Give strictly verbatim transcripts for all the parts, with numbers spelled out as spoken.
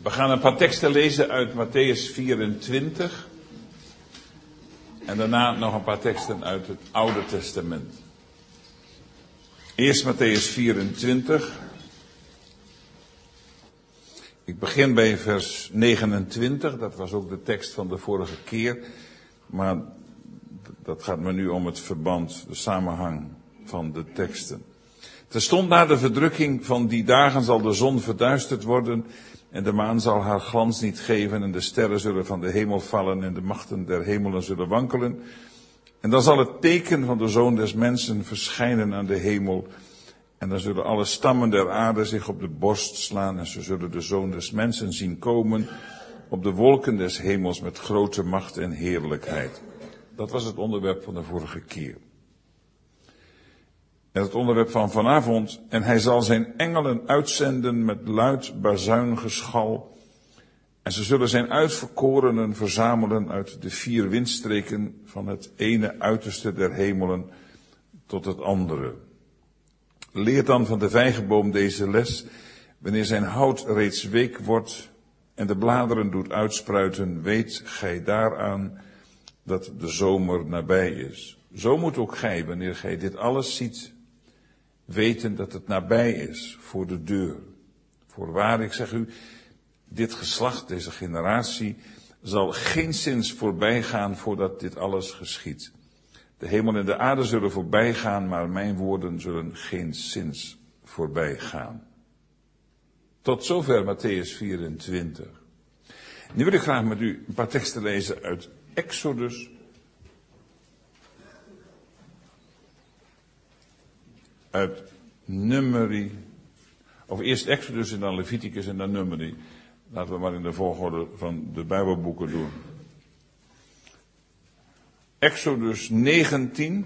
We gaan een paar teksten lezen uit Mattheüs vierentwintig. En daarna nog een paar teksten uit het Oude Testament. Eerst Mattheüs vierentwintig. Ik begin bij vers negenentwintig. Dat was ook de tekst van de vorige keer. Maar dat gaat me nu om het verband, de samenhang van de teksten. Terstond na de verdrukking van die dagen zal de zon verduisterd worden en de maan zal haar glans niet geven en de sterren zullen van de hemel vallen en de machten der hemelen zullen wankelen. En dan zal het teken van de Zoon des Mensen verschijnen aan de hemel en dan zullen alle stammen der aarde zich op de borst slaan en ze zullen de Zoon des Mensen zien komen op de wolken des hemels met grote macht en heerlijkheid. Dat was het onderwerp van de vorige keer. En het onderwerp van vanavond, en hij zal zijn engelen uitzenden met luid bazuingeschal. En ze zullen zijn uitverkorenen verzamelen uit de vier windstreken van het ene uiterste der hemelen tot het andere. Leer dan van de vijgenboom deze les, wanneer zijn hout reeds week wordt en de bladeren doet uitspruiten, weet gij daaraan dat de zomer nabij is. Zo moet ook gij, wanneer gij dit alles ziet, weten dat het nabij is voor de deur. Voorwaar, ik zeg u, dit geslacht, deze generatie, zal geenszins voorbij gaan voordat dit alles geschiet. De hemel en de aarde zullen voorbij gaan, maar mijn woorden zullen geenszins voorbij gaan. Tot zover Mattheüs vierentwintig. Nu wil ik graag met u een paar teksten lezen uit Exodus. Uit Numeri, of eerst Exodus en dan Leviticus en dan Numeri. Laten we maar in de volgorde van de Bijbelboeken doen. Exodus negentien.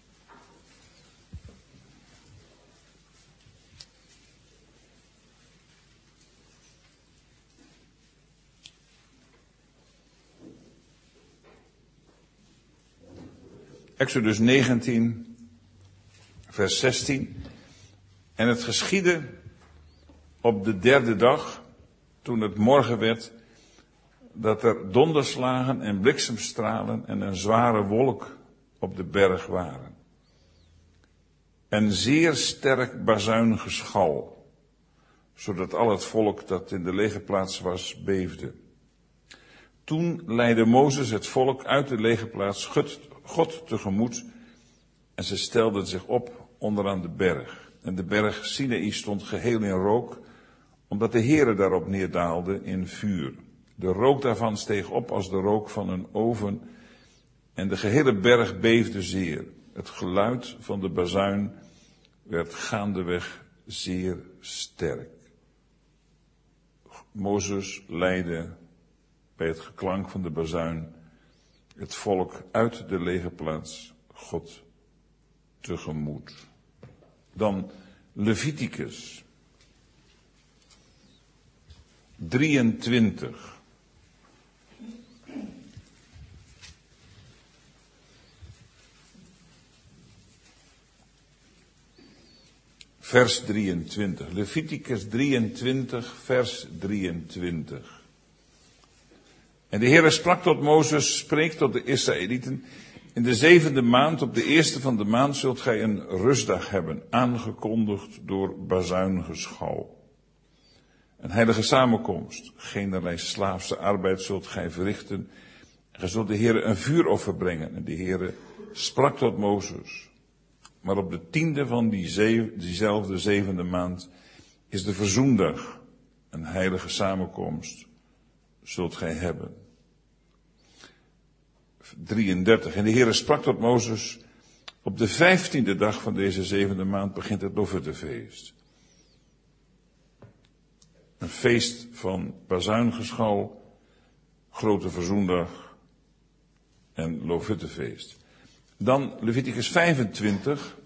Exodus negentien. Vers zestien. En het geschiedde op de derde dag, toen het morgen werd, dat er donderslagen en bliksemstralen en een zware wolk op de berg waren. En zeer sterk bazuingeschal, zodat al het volk dat in de legerplaats was, beefde. Toen leidde Mozes het volk uit de legerplaats God tegemoet en ze stelden zich op onderaan de berg. En de berg Sinaï stond geheel in rook, omdat de Heere daarop neerdaalde in vuur. De rook daarvan steeg op als de rook van een oven, en de gehele berg beefde zeer. Het geluid van de bazuin werd gaandeweg zeer sterk. Mozes leidde bij het geklank van de bazuin het volk uit de legerplaats God tegemoet. Dan Leviticus drieëntwintig. Vers drieëntwintig. Leviticus drieëntwintig, vers drieëntwintig. En de Heere sprak tot Mozes, spreek tot de Israëlieten. In de zevende maand, op de eerste van de maand, zult gij een rustdag hebben, aangekondigd door bazuingeschal. Een heilige samenkomst, geenerlei slaafse arbeid zult gij verrichten. En gij zult de Heere een vuuroffer brengen. En de Heere sprak tot Mozes. Maar op de tiende van die zeven, diezelfde zevende maand is de verzoendag. Een heilige samenkomst zult gij hebben. drieëndertig. En de Heere sprak tot Mozes, op de vijftiende dag van deze zevende maand begint het Lofuttefeest. Een feest van bazuingeschal, grote verzoendag en Lofuttefeest. Dan Leviticus vijfentwintig.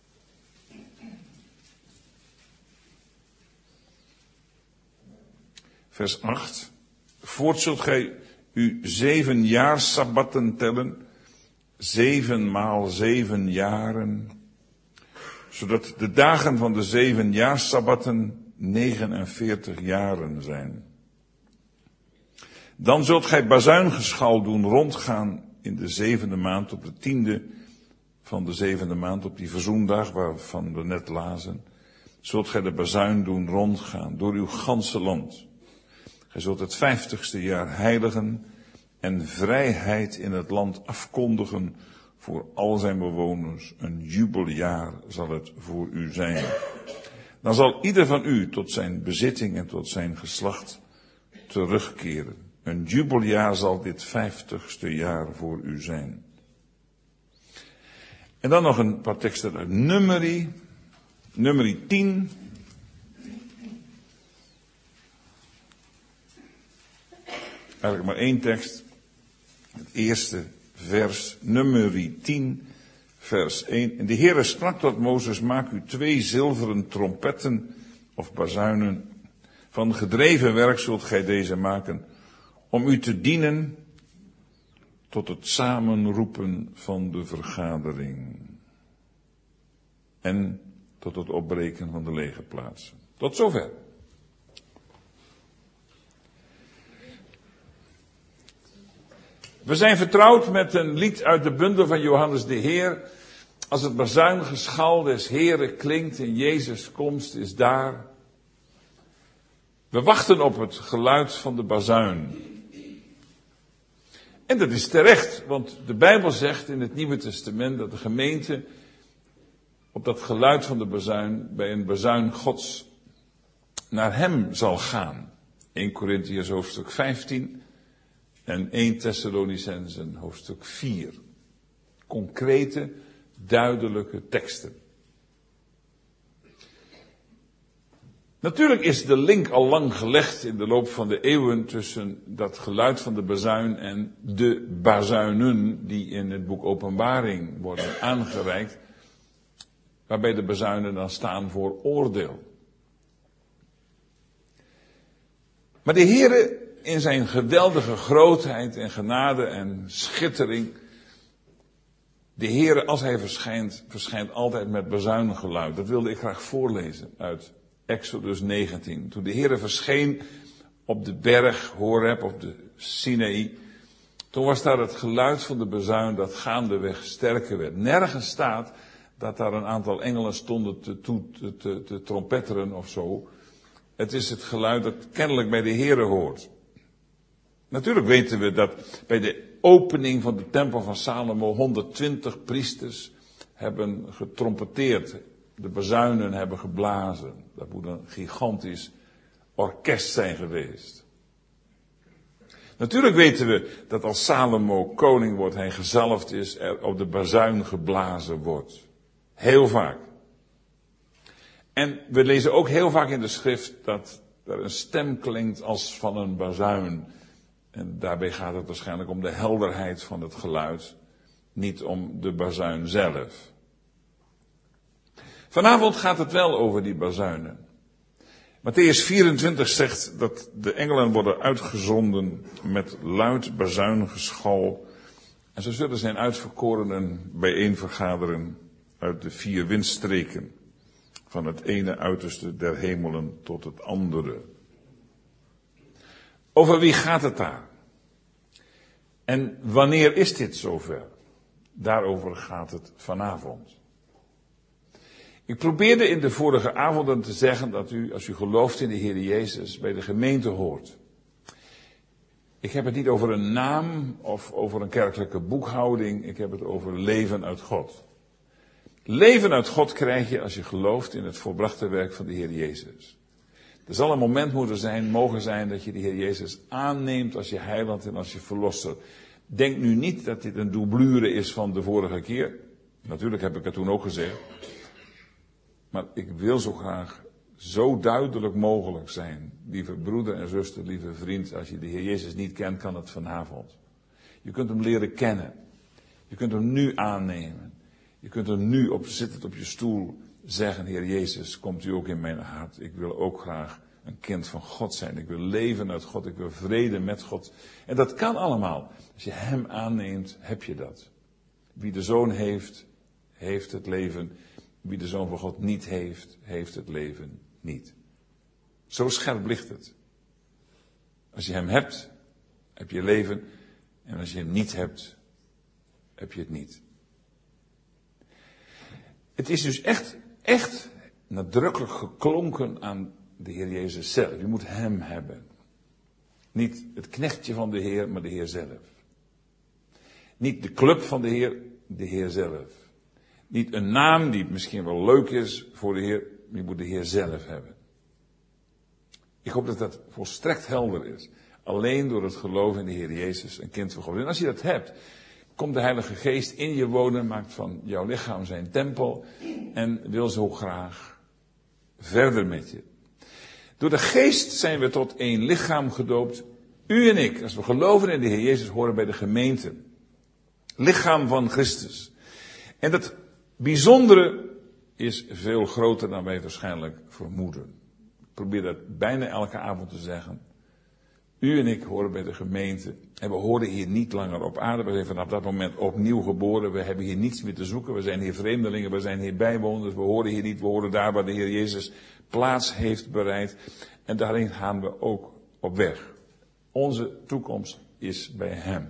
Vers acht. Voort zult gij u zeven jaar sabbatten tellen, zeven maal zeven jaren, zodat de dagen van de zeven jaar sabbatten negenenveertig jaren zijn. Dan zult gij bazuingeschal doen rondgaan in de zevende maand, op de tiende van de zevende maand, op die verzoendag waarvan we net lazen. Zult gij de bazuin doen rondgaan door uw ganse land. Gij zult het vijftigste jaar heiligen en vrijheid in het land afkondigen voor al zijn bewoners. Een jubeljaar zal het voor u zijn. Dan zal ieder van u tot zijn bezitting en tot zijn geslacht terugkeren. Een jubeljaar zal dit vijftigste jaar voor u zijn. En dan nog een paar teksten uit Numeri. Numeri tien. Eigenlijk maar één tekst. Het eerste vers, Numeri tien, vers één. En de Heere sprak tot Mozes, maak u twee zilveren trompetten of bazuinen. Van gedreven werk zult gij deze maken, om u te dienen tot het samenroepen van de vergadering. En tot het opbreken van de legerplaatsen. Tot zover. We zijn vertrouwd met een lied uit de bundel van Johannes de Heer. Als het bazuingeschal des Heeren klinkt en Jezus' komst is daar. We wachten op het geluid van de bazuin. En dat is terecht, want de Bijbel zegt in het Nieuwe Testament dat de gemeente op dat geluid van de bazuin, bij een bazuin Gods, naar hem zal gaan. Eerste Korintiërs hoofdstuk vijftien en Eerste Thessalonicenzen hoofdstuk vier. Concrete, duidelijke teksten. Natuurlijk is de link al lang gelegd in de loop van de eeuwen tussen dat geluid van de bazuin en de bazuinen die in het boek Openbaring worden aangereikt, waarbij de bazuinen dan staan voor oordeel. Maar de Heere in zijn geweldige grootheid en genade en schittering, de Heere als hij verschijnt, verschijnt altijd met bazuingeluid. Dat wilde ik graag voorlezen uit Exodus negentien. Toen de Heere verscheen op de berg Horeb, op de Sinaï, toen was daar het geluid van de bazuin dat gaandeweg sterker werd. Nergens staat dat daar een aantal engelen stonden te, te, te, te trompetteren of zo. Het is het geluid dat kennelijk bij de Heere hoort. Natuurlijk weten we dat bij de opening van de tempel van Salomo honderdtwintig priesters hebben getrompeteerd. De bazuinen hebben geblazen. Dat moet een gigantisch orkest zijn geweest. Natuurlijk weten we dat als Salomo koning wordt, hij gezalfd is, er op de bazuin geblazen wordt. Heel vaak. En we lezen ook heel vaak in de schrift dat er een stem klinkt als van een bazuin. En daarbij gaat het waarschijnlijk om de helderheid van het geluid, niet om de bazuin zelf. Vanavond gaat het wel over die bazuinen. Mattheüs vierentwintig zegt dat de engelen worden uitgezonden met luid bazuingeschal. En zo zullen zijn uitverkorenen bijeenvergaderen uit de vier windstreken. Van het ene uiterste der hemelen tot het andere. Over wie gaat het daar? En wanneer is dit zover? Daarover gaat het vanavond. Ik probeerde in de vorige avonden te zeggen dat u, als u gelooft in de Heer Jezus, bij de gemeente hoort. Ik heb het niet over een naam of over een kerkelijke boekhouding. Ik heb het over leven uit God. Leven uit God krijg je als je gelooft in het volbrachte werk van de Heer Jezus. Er zal een moment moeten zijn, mogen zijn, dat je de Heer Jezus aanneemt als je heiland en als je verlosser. Denk nu niet dat dit een doublure is van de vorige keer. Natuurlijk heb ik het toen ook gezegd. Maar ik wil zo graag zo duidelijk mogelijk zijn. Lieve broeder en zuster, lieve vriend, als je de Heer Jezus niet kent, kan het vanavond. Je kunt hem leren kennen. Je kunt hem nu aannemen. Je kunt hem nu op, zittend op je stoel zeggen, Heer Jezus, komt u ook in mijn hart. Ik wil ook graag een kind van God zijn. Ik wil leven uit God. Ik wil vrede met God. En dat kan allemaal. Als je hem aanneemt, heb je dat. Wie de Zoon heeft, heeft het leven. Wie de Zoon van God niet heeft, heeft het leven niet. Zo scherp ligt het. Als je hem hebt, heb je leven. En als je hem niet hebt, heb je het niet. Het is dus echt, echt nadrukkelijk geklonken aan de Heer Jezus zelf. Je moet hem hebben. Niet het knechtje van de Heer, maar de Heer zelf. Niet de club van de Heer, de Heer zelf. Niet een naam die misschien wel leuk is voor de Heer, maar je moet de Heer zelf hebben. Ik hoop dat dat volstrekt helder is. Alleen door het geloof in de Heer Jezus, een kind van God. En als je dat hebt, komt de Heilige Geest in je wonen, maakt van jouw lichaam zijn tempel en wil zo graag verder met je. Door de Geest zijn we tot één lichaam gedoopt. U en ik, als we geloven in de Heer Jezus, horen bij de gemeente. Lichaam van Christus. En dat bijzondere is veel groter dan wij waarschijnlijk vermoeden. Ik probeer dat bijna elke avond te zeggen. U en ik horen bij de gemeente. En we horen hier niet langer op aarde. We zijn vanaf dat moment opnieuw geboren. We hebben hier niets meer te zoeken. We zijn hier vreemdelingen. We zijn hier bijwoners. We horen hier niet. We horen daar waar de Heer Jezus plaats heeft bereid. En daarin gaan we ook op weg. Onze toekomst is bij Hem.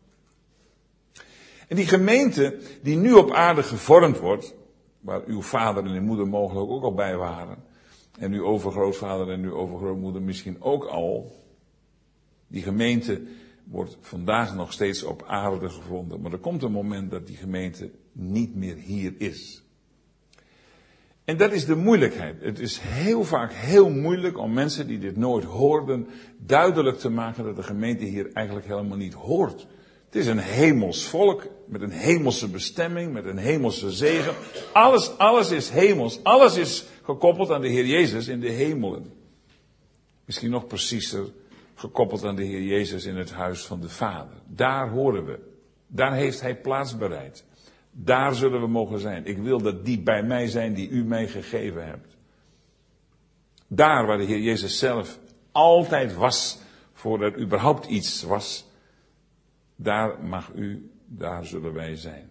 En die gemeente die nu op aarde gevormd wordt, waar uw vader en uw moeder mogelijk ook al bij waren, en uw overgrootvader en uw overgrootmoeder misschien ook al, die gemeente wordt vandaag nog steeds op aarde gevonden. Maar er komt een moment dat die gemeente niet meer hier is. En dat is de moeilijkheid. Het is heel vaak heel moeilijk om mensen die dit nooit hoorden duidelijk te maken dat de gemeente hier eigenlijk helemaal niet hoort. Het is een hemels volk met een hemelse bestemming, met een hemelse zegen. Alles, alles is hemels. Alles is gekoppeld aan de Heer Jezus in de hemelen. Misschien nog preciezer gekoppeld aan de Heer Jezus in het huis van de Vader. Daar horen we. Daar heeft Hij plaats bereid. Daar zullen we mogen zijn. Ik wil dat die bij mij zijn die u mij gegeven hebt. Daar waar de Heer Jezus zelf altijd was, voordat er überhaupt iets was, daar mag u, daar zullen wij zijn.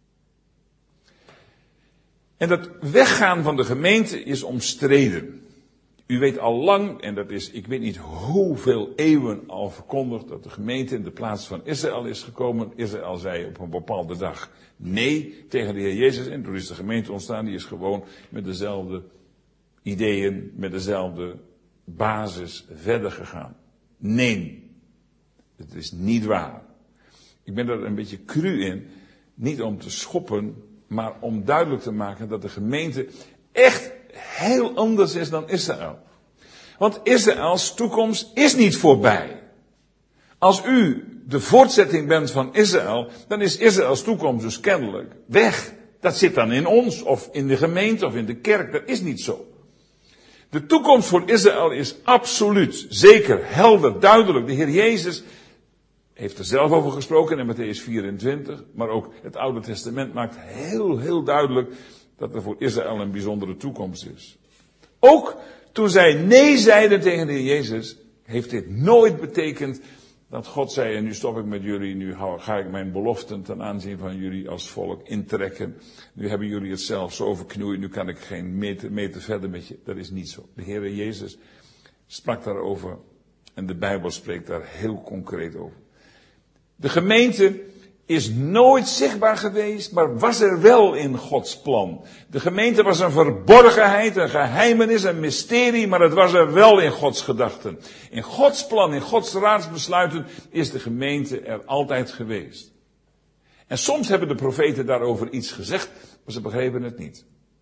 En dat weggaan van de gemeente is omstreden. U weet al lang, en dat is, ik weet niet hoeveel eeuwen al verkondigd, dat de gemeente in de plaats van Israël is gekomen. Israël zei op een bepaalde dag nee tegen de Heer Jezus. En toen is de gemeente ontstaan, die is gewoon met dezelfde ideeën, met dezelfde basis verder gegaan. Nee, het is niet waar. Ik ben er een beetje cru in, niet om te schoppen, maar om duidelijk te maken dat de gemeente echt heel anders is dan Israël. Want Israëls toekomst is niet voorbij. Als u de voortzetting bent van Israël, dan is Israëls toekomst dus kennelijk weg. Dat zit dan in ons, of in de gemeente, of in de kerk. Dat is niet zo. De toekomst voor Israël is absoluut, zeker, helder, duidelijk. De Heer Jezus heeft er zelf over gesproken in Mattheüs vierentwintig. Maar ook het Oude Testament maakt heel, heel duidelijk dat er voor Israël een bijzondere toekomst is. Ook toen zij nee zeiden tegen de Heer Jezus, heeft dit nooit betekend dat God zei, en nu stop ik met jullie, nu ga ik mijn beloften ten aanzien van jullie als volk intrekken. Nu hebben jullie het zelf zo verknoeid, nu kan ik geen meter, meter verder met je. Dat is niet zo. De Heer Jezus sprak daarover en de Bijbel spreekt daar heel concreet over. De gemeente is nooit zichtbaar geweest, maar was er wel in Gods plan. De gemeente was een verborgenheid, een geheimenis, een mysterie, maar het was er wel in Gods gedachten. In Gods plan, in Gods raadsbesluiten is de gemeente er altijd geweest. En soms hebben de profeten daarover iets gezegd, maar ze begrepen het niet.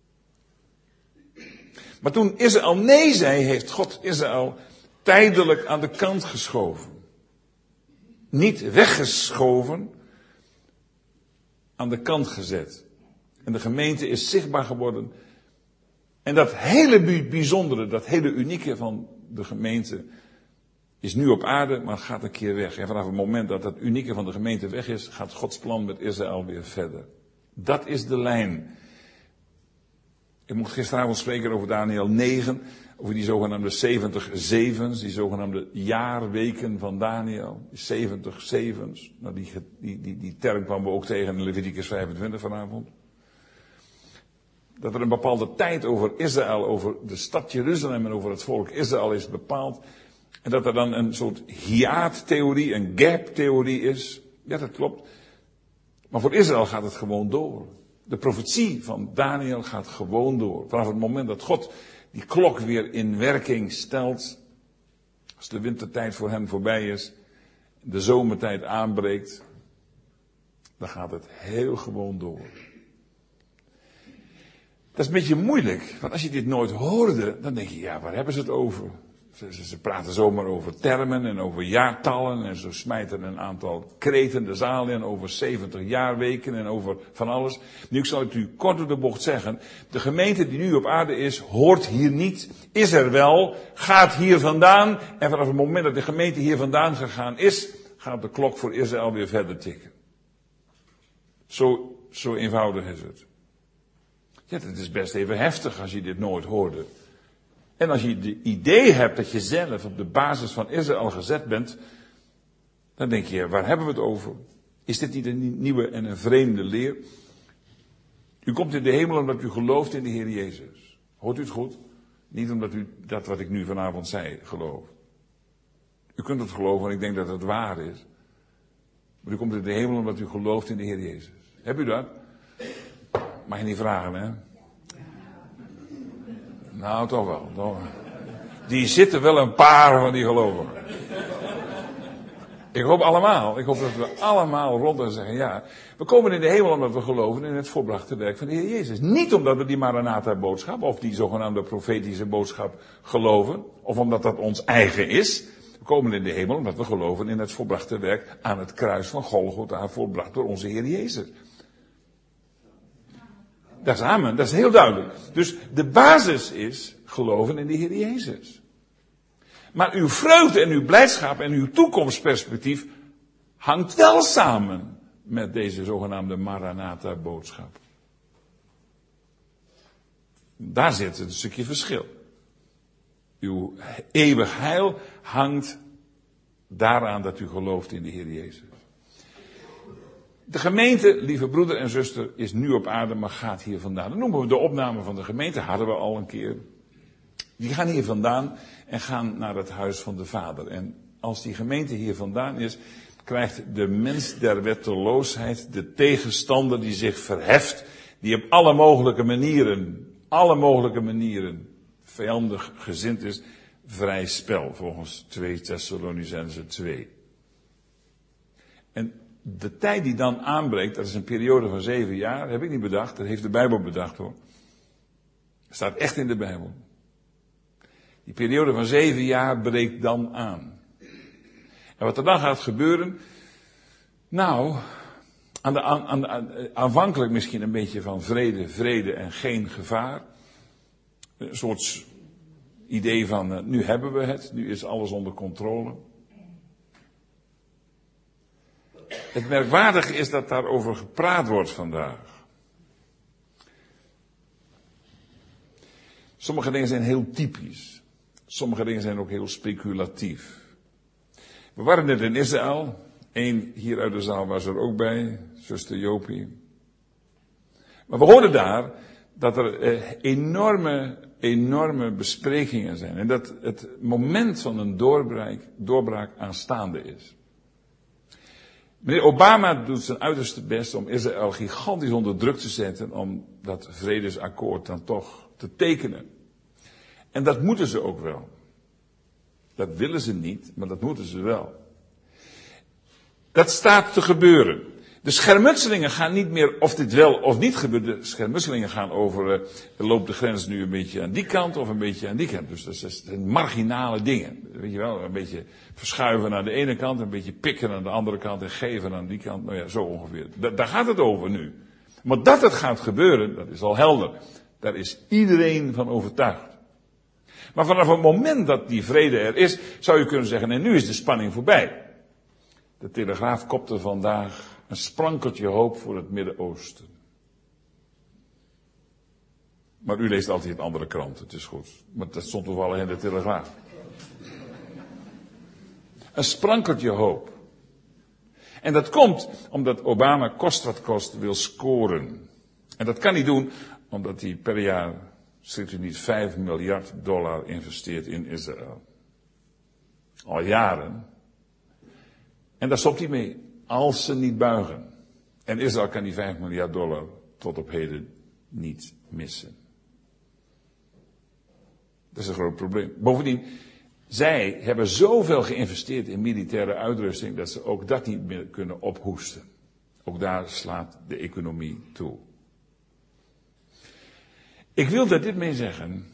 Maar toen Israël nee zei, heeft God Israël tijdelijk aan de kant geschoven. Niet weggeschoven, aan de kant gezet. En de gemeente is zichtbaar geworden. En dat hele bijzondere, dat hele unieke van de gemeente is nu op aarde, maar gaat een keer weg. En vanaf het moment dat dat unieke van de gemeente weg is, gaat Gods plan met Israël weer verder. Dat is de lijn. Ik mocht gisteravond spreken over Daniël negen, over die zogenaamde zeventig zevens, die zogenaamde jaarweken van Daniël. zeventig zevens. Nou, die, die, die, die term kwamen we ook tegen in Leviticus vijfentwintig vanavond. Dat er een bepaalde tijd over Israël, over de stad Jeruzalem en over het volk Israël is bepaald. En dat er dan een soort hiaattheorie, een gap-theorie is. Ja, dat klopt. Maar voor Israël gaat het gewoon door. De profetie van Daniel gaat gewoon door. Vanaf het moment dat God die klok weer in werking stelt. Als de wintertijd voor hen voorbij is. De zomertijd aanbreekt. Dan gaat het heel gewoon door. Dat is een beetje moeilijk. Want als je dit nooit hoorde, dan denk je, ja, waar hebben ze het over? Ze, ze praten zomaar over termen en over jaartallen. En ze smijten een aantal kreten de zaal in over zeventig jaarweken en over van alles. Nu, ik zal het u kort door de bocht zeggen. De gemeente die nu op aarde is, hoort hier niet. Is er wel, gaat hier vandaan. En vanaf het moment dat de gemeente hier vandaan gegaan is, gaat de klok voor Israël weer verder tikken. Zo, zo eenvoudig is het. Ja, het is best even heftig als je dit nooit hoorde. En als je het idee hebt dat je zelf op de basis van Israël gezet bent, dan denk je, waar hebben we het over? Is dit niet een nieuwe en een vreemde leer? U komt in de hemel omdat u gelooft in de Heer Jezus. Hoort u het goed? Niet omdat u dat wat ik nu vanavond zei gelooft. U kunt het geloven en ik denk dat het waar is. Maar u komt in de hemel omdat u gelooft in de Heer Jezus. Hebt u dat? Mag je niet vragen, hè? Nou, toch wel. Toch. Die zitten wel een paar van die gelovigen. Ik hoop allemaal. Ik hoop dat we allemaal rond en zeggen, ja. We komen in de hemel omdat we geloven in het volbrachte werk van de Heer Jezus. Niet omdat we die Maranatha-boodschap of die zogenaamde profetische boodschap geloven. Of omdat dat ons eigen is. We komen in de hemel omdat we geloven in het volbrachte werk aan het kruis van Golgotha, volbracht door onze Heer Jezus. Dat is amen, dat is heel duidelijk. Dus de basis is geloven in de Heer Jezus. Maar uw vreugde en uw blijdschap en uw toekomstperspectief hangt wel samen met deze zogenaamde Maranatha-boodschap. Daar zit een stukje verschil. Uw eeuwig heil hangt daaraan dat u gelooft in de Heer Jezus. De gemeente, lieve broeder en zuster, is nu op aarde, maar gaat hier vandaan. Dan noemen we de opname van de gemeente, hadden we al een keer. Die gaan hier vandaan en gaan naar het huis van de Vader. En als die gemeente hier vandaan is, krijgt de mens der wetteloosheid, de tegenstander die zich verheft, die op alle mogelijke manieren, alle mogelijke manieren vijandig gezind is, vrij spel, volgens twee Thessalonicenzen twee. En de tijd die dan aanbreekt, dat is een periode van zeven jaar, dat heb ik niet bedacht, dat heeft de Bijbel bedacht hoor. Dat staat echt in de Bijbel. Die periode van zeven jaar breekt dan aan. En wat er dan gaat gebeuren, nou, aan de, aan de, aan, aanvankelijk misschien een beetje van vrede, vrede en geen gevaar. Een soort idee van, uh, nu hebben we het, nu is alles onder controle. Het merkwaardige is dat daarover gepraat wordt vandaag. Sommige dingen zijn heel typisch. Sommige dingen zijn ook heel speculatief. We waren net in Israël. Eén hier uit de zaal was er ook bij, zuster Jopie. Maar we hoorden daar dat er eh, enorme, enorme besprekingen zijn. En dat het moment van een doorbraak, doorbraak aanstaande is. Meneer Obama doet zijn uiterste best om Israël gigantisch onder druk te zetten om dat vredesakkoord dan toch te tekenen. En dat moeten ze ook wel. Dat willen ze niet, maar dat moeten ze wel. Dat staat te gebeuren. De schermutselingen gaan niet meer of dit wel of niet gebeurt. De schermutselingen gaan over, uh, loopt de grens nu een beetje aan die kant of een beetje aan die kant. Dus dat zijn marginale dingen. Weet je wel, een beetje verschuiven naar de ene kant, een beetje pikken aan de andere kant en geven aan die kant. Nou ja, zo ongeveer. Da- daar gaat het over nu. Maar dat het gaat gebeuren, dat is al helder. Daar is iedereen van overtuigd. Maar vanaf het moment dat die vrede er is, zou je kunnen zeggen, en nu is de spanning voorbij. De Telegraaf kopte vandaag een sprankeltje hoop voor het Midden-Oosten. Maar u leest altijd een andere krant, het is goed. Maar dat stond toevallig in de Telegraaf. Een sprankeltje hoop. En dat komt omdat Obama kost wat kost wil scoren. En dat kan hij doen omdat hij per jaar, schrikt u niet, vijf miljard dollar investeert in Israël. Al jaren. En daar stopt hij mee. Als ze niet buigen. En Israël kan die vijf miljard dollar tot op heden niet missen. Dat is een groot probleem. Bovendien, zij hebben zoveel geïnvesteerd in militaire uitrusting dat ze ook dat niet meer kunnen ophoesten. Ook daar slaat de economie toe. Ik wil daar dit mee zeggen.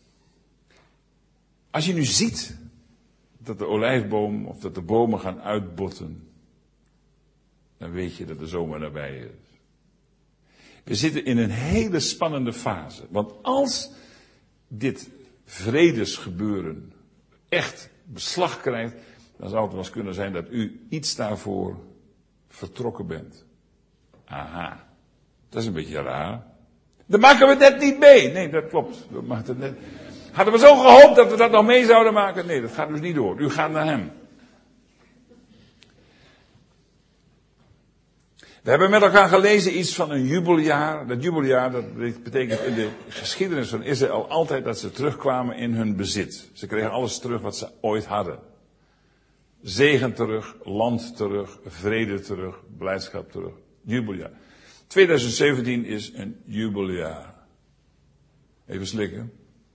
Als je nu ziet dat de olijfboom of dat de bomen gaan uitbotten, dan weet je dat de zomer nabij is. We zitten in een hele spannende fase. Want als dit vredesgebeuren echt beslag krijgt, dan zou het wel eens kunnen zijn dat u iets daarvoor vertrokken bent. Aha, dat is een beetje raar. Dan maken we het net niet mee. Nee, dat klopt. We maken het net. Hadden we zo gehoopt dat we dat nog mee zouden maken? Nee, dat gaat dus niet door. U gaat naar hem. We hebben met elkaar gelezen iets van een jubeljaar. Dat jubeljaar, dat betekent in de geschiedenis van Israël altijd dat ze terugkwamen in hun bezit. Ze kregen alles terug wat ze ooit hadden. Zegen terug, land terug, vrede terug, blijdschap terug. Jubeljaar. twintig zeventien is een jubeljaar. Even slikken.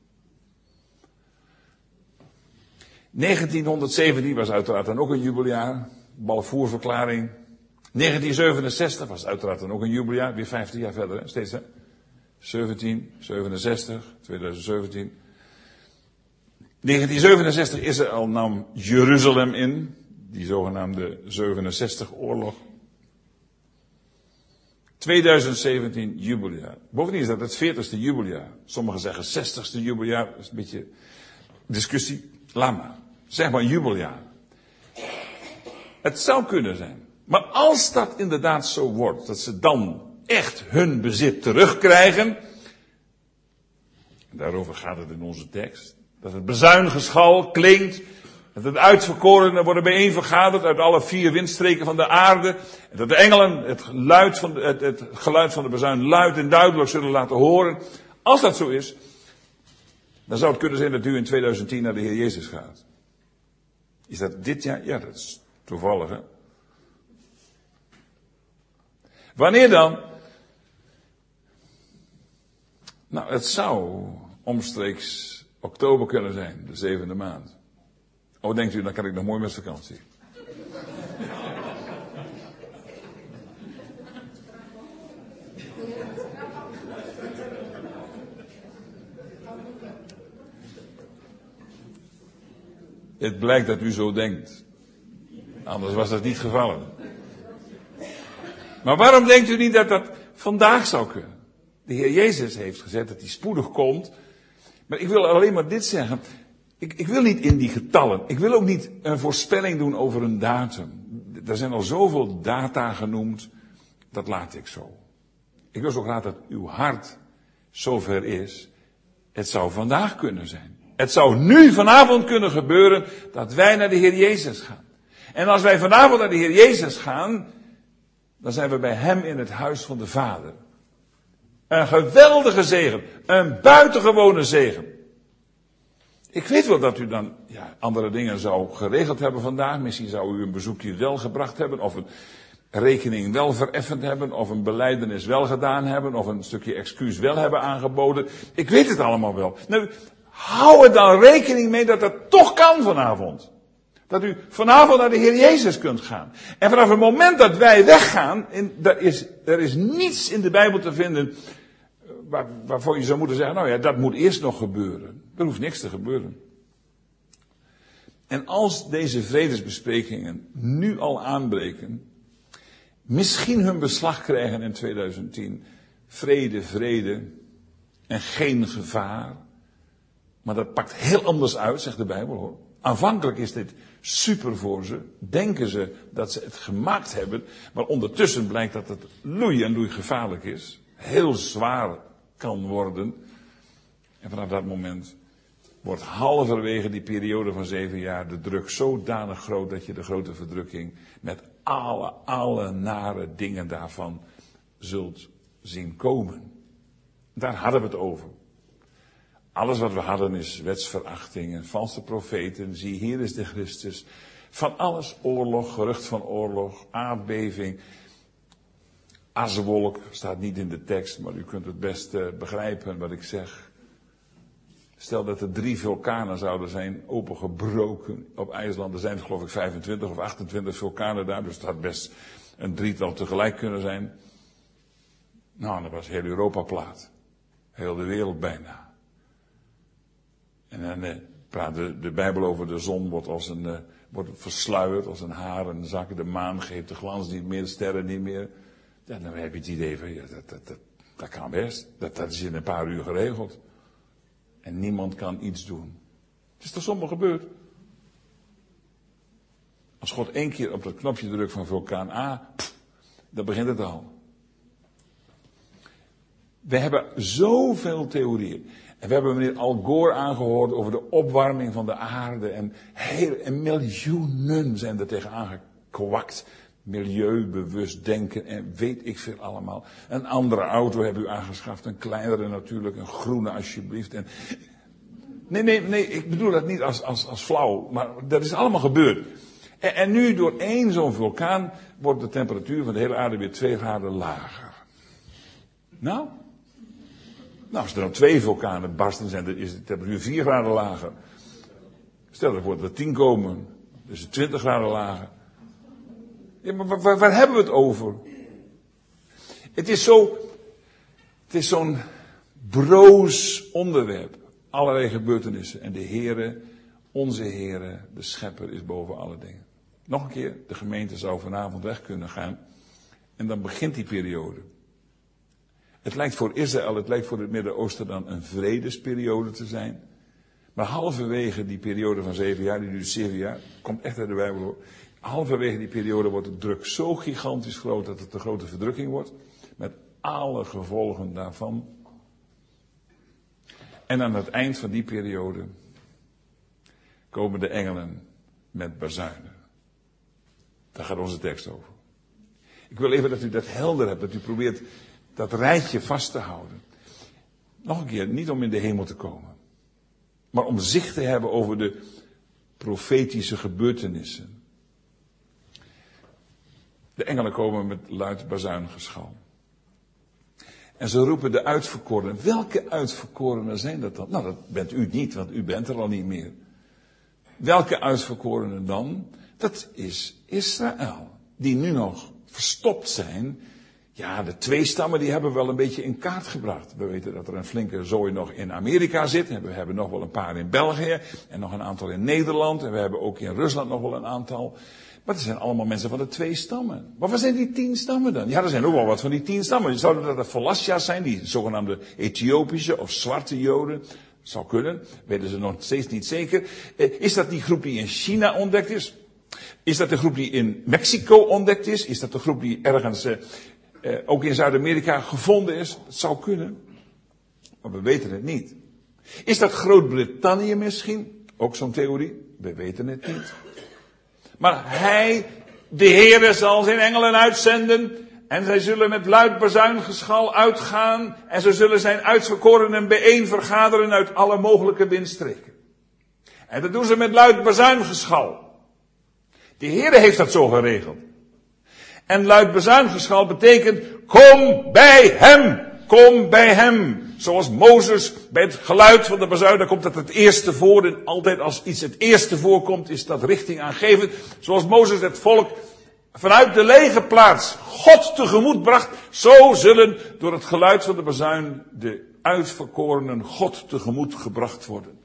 negentienhonderdzeventien was uiteraard dan ook een jubeljaar. Balfourverklaring. negentien zevenenzestig was uiteraard dan ook een jubeljaar. Weer vijftig jaar verder, hè? Steeds hè. zeventien, zevenenzestig, twintig zeventien. negentien zevenenzestig Israël nam Jeruzalem in. Die zogenaamde zevenenzestig-oorlog. twintig zeventien jubeljaar. Bovendien is dat het veertigste jubeljaar. Sommigen zeggen zestigste jubeljaar. Dat is een beetje discussie. Laat maar. Zeg maar een jubeljaar. Het zou kunnen zijn. Maar als dat inderdaad zo wordt, dat ze dan echt hun bezit terugkrijgen. Daarover gaat het in onze tekst. Dat het bezuingeschal klinkt. Dat het uitverkorenen worden bijeenvergaderd uit alle vier windstreken van de aarde. En dat de engelen het geluid van de, het, het geluid van de bezuin luid en duidelijk zullen laten horen. Als dat zo is, dan zou het kunnen zijn dat u in twintig tien naar de Heer Jezus gaat. Is dat dit jaar? Ja, dat is toevallig, hè. Wanneer dan? Nou, het zou omstreeks oktober kunnen zijn, de zevende maand. Oh, denkt u, dan kan ik nog mooi met vakantie. Het blijkt dat u zo denkt. Anders was dat niet gevallen. Maar waarom denkt u niet dat dat vandaag zou kunnen? De Heer Jezus heeft gezegd dat hij spoedig komt. Maar ik wil alleen maar dit zeggen. Ik, ik wil niet in die getallen. Ik wil ook niet een voorspelling doen over een datum. Er zijn al zoveel data genoemd. Dat laat ik zo. Ik wil zo graag dat uw hart zover is. Het zou vandaag kunnen zijn. Het zou nu vanavond kunnen gebeuren dat wij naar de Heer Jezus gaan. En als wij vanavond naar de Heer Jezus gaan, dan zijn we bij Hem in het huis van de Vader. Een geweldige zegen. Een buitengewone zegen. Ik weet wel dat u dan ja, andere dingen zou geregeld hebben vandaag. Misschien zou u een bezoekje wel gebracht hebben. Of een rekening wel vereffend hebben. Of een belijdenis wel gedaan hebben. Of een stukje excuus wel hebben aangeboden. Ik weet het allemaal wel. Nou, hou er dan rekening mee dat dat toch kan vanavond. Dat u vanavond naar de Heer Jezus kunt gaan. En vanaf het moment dat wij weggaan, en er, is, er is niets in de Bijbel te vinden waar, waarvoor je zou moeten zeggen, nou ja, dat moet eerst nog gebeuren. Er hoeft niks te gebeuren. En als deze vredesbesprekingen nu al aanbreken, misschien hun beslag krijgen in twintig tien, vrede, vrede en geen gevaar. Maar dat pakt heel anders uit, zegt de Bijbel hoor. Aanvankelijk is dit super voor ze. Denken ze dat ze het gemaakt hebben. Maar ondertussen blijkt dat het loei en loei gevaarlijk is. Heel zwaar kan worden. En vanaf dat moment wordt halverwege die periode van zeven jaar de druk zodanig groot dat je de grote verdrukking met alle, alle nare dingen daarvan zult zien komen. Daar hadden we het over. Alles wat we hadden is wetsverachting en valse profeten. Zie, hier is de Christus. Van alles oorlog, gerucht van oorlog, aardbeving. Aswolk staat niet in de tekst, maar u kunt het best uh, begrijpen wat ik zeg. Stel dat er drie vulkanen zouden zijn opengebroken op IJsland. Er zijn geloof ik vijfentwintig of achtentwintig vulkanen daar, dus het had best een drietal tegelijk kunnen zijn. Nou, dan was heel Europa plat. Heel de wereld bijna. En dan eh, praat de, de Bijbel over de zon, wordt als een, uh, wordt versluierd als een haar, en dan zakken de maan, geeft de glans niet meer, de sterren niet meer. Ja, dan heb je het idee van, ja, dat, dat, dat, dat kan best. Dat, dat is in een paar uur geregeld. En niemand kan iets doen. Het is toch zomaar gebeurd? Als God één keer op dat knopje drukt van vulkaan A, pff, dan begint het al. We hebben zoveel theorieën. En we hebben meneer Al Gore aangehoord over de opwarming van de aarde. En, heel, en miljoenen zijn er tegen aangekwakt. Milieubewust denken en weet ik veel allemaal. Een andere auto hebben u aangeschaft, een kleinere natuurlijk, een groene alsjeblieft. En... Nee, nee, nee, ik bedoel dat niet als, als, als flauw, maar dat is allemaal gebeurd. En, en nu door één zo'n vulkaan wordt de temperatuur van de hele aarde weer twee graden lager. Nou, nou als er dan twee vulkanen barsten zijn, dan is de temperatuur vier graden lager. Stel dat er tien komen, dus het twintig graden lager. Ja, maar waar, waar hebben we het over? Het is zo, het is zo'n broos onderwerp. Allerlei gebeurtenissen. En de Heere, onze Heere, de Schepper, is boven alle dingen. Nog een keer, de gemeente zou vanavond weg kunnen gaan. En dan begint die periode. Het lijkt voor Israël, het lijkt voor het Midden-Oosten dan een vredesperiode te zijn. Maar halverwege die periode van zeven jaar, die duurt zeven jaar, komt echt uit de Bijbel hoor. Halverwege die periode wordt de druk zo gigantisch groot dat het een grote verdrukking wordt. Met alle gevolgen daarvan. En aan het eind van die periode komen de engelen met bazuinen. Daar gaat onze tekst over. Ik wil even dat u dat helder hebt, dat u probeert dat rijtje vast te houden. Nog een keer, niet om in de hemel te komen. Maar om zicht te hebben over de profetische gebeurtenissen. De engelen komen met luid bazuingeschal. En ze roepen de uitverkorenen. Welke uitverkorenen zijn dat dan? Nou, dat bent u niet, want u bent er al niet meer. Welke uitverkorenen dan? Dat is Israël. Die nu nog verstopt zijn. Ja, de twee stammen die hebben we wel een beetje in kaart gebracht. We weten dat er een flinke zooi nog in Amerika zit. En we hebben nog wel een paar in België. En nog een aantal in Nederland. En we hebben ook in Rusland nog wel een aantal. Maar dat zijn allemaal mensen van de twee stammen. Maar waar zijn die tien stammen dan? Ja, er zijn ook wel wat van die tien stammen. Zouden dat de Falasja's zijn, die zogenaamde Ethiopische of zwarte Joden? Zou kunnen, weten ze nog steeds niet zeker. Is dat die groep die in China ontdekt is? Is dat de groep die in Mexico ontdekt is? Is dat de groep die ergens eh, eh, ook in Zuid-Amerika gevonden is? Dat zou kunnen. Maar we weten het niet. Is dat Groot-Brittannië misschien? Ook zo'n theorie? We weten het niet. Maar hij, de Heere, zal zijn engelen uitzenden. En zij zullen met luid bazuingeschal uitgaan. En ze zullen zijn uitverkorenen bijeen vergaderen uit alle mogelijke windstreken. En dat doen ze met luid bazuingeschal. De Heere heeft dat zo geregeld. En luid bazuingeschal betekent, kom bij hem. Kom bij hem. Zoals Mozes bij het geluid van de bazuin, daar komt dat het eerste voor. En altijd als iets het eerste voorkomt, is dat richting aangevend. Zoals Mozes het volk vanuit de lege plaats God tegemoet bracht. Zo zullen door het geluid van de bazuin de uitverkorenen God tegemoet gebracht worden.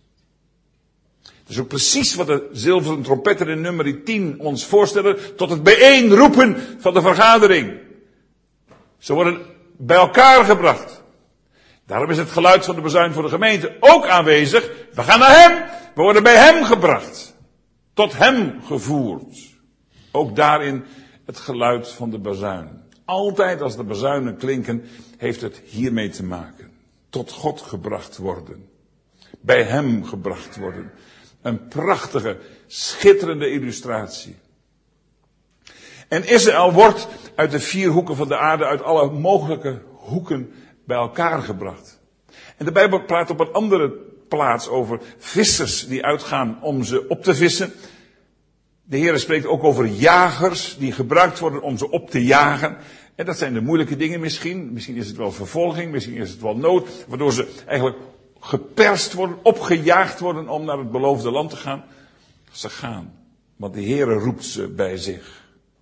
Dat is ook precies wat de zilveren trompetten in nummer tien ons voorstellen. Tot het bijeenroepen van de vergadering. Ze worden bij elkaar gebracht. Daarom is het geluid van de bazuin voor de gemeente ook aanwezig. We gaan naar hem. We worden bij hem gebracht. Tot hem gevoerd. Ook daarin het geluid van de bazuin. Altijd als de bazuinen klinken, heeft het hiermee te maken. Tot God gebracht worden. Bij hem gebracht worden. Een prachtige, schitterende illustratie. En Israël wordt uit de vier hoeken van de aarde, uit alle mogelijke hoeken bij elkaar gebracht. En de Bijbel praat op een andere plaats over vissers die uitgaan om ze op te vissen. De Heer spreekt ook over jagers die gebruikt worden om ze op te jagen. En dat zijn de moeilijke dingen misschien. Misschien is het wel vervolging, misschien is het wel nood. Waardoor ze eigenlijk geperst worden, opgejaagd worden om naar het beloofde land te gaan. Ze gaan, want de Heer roept ze bij zich.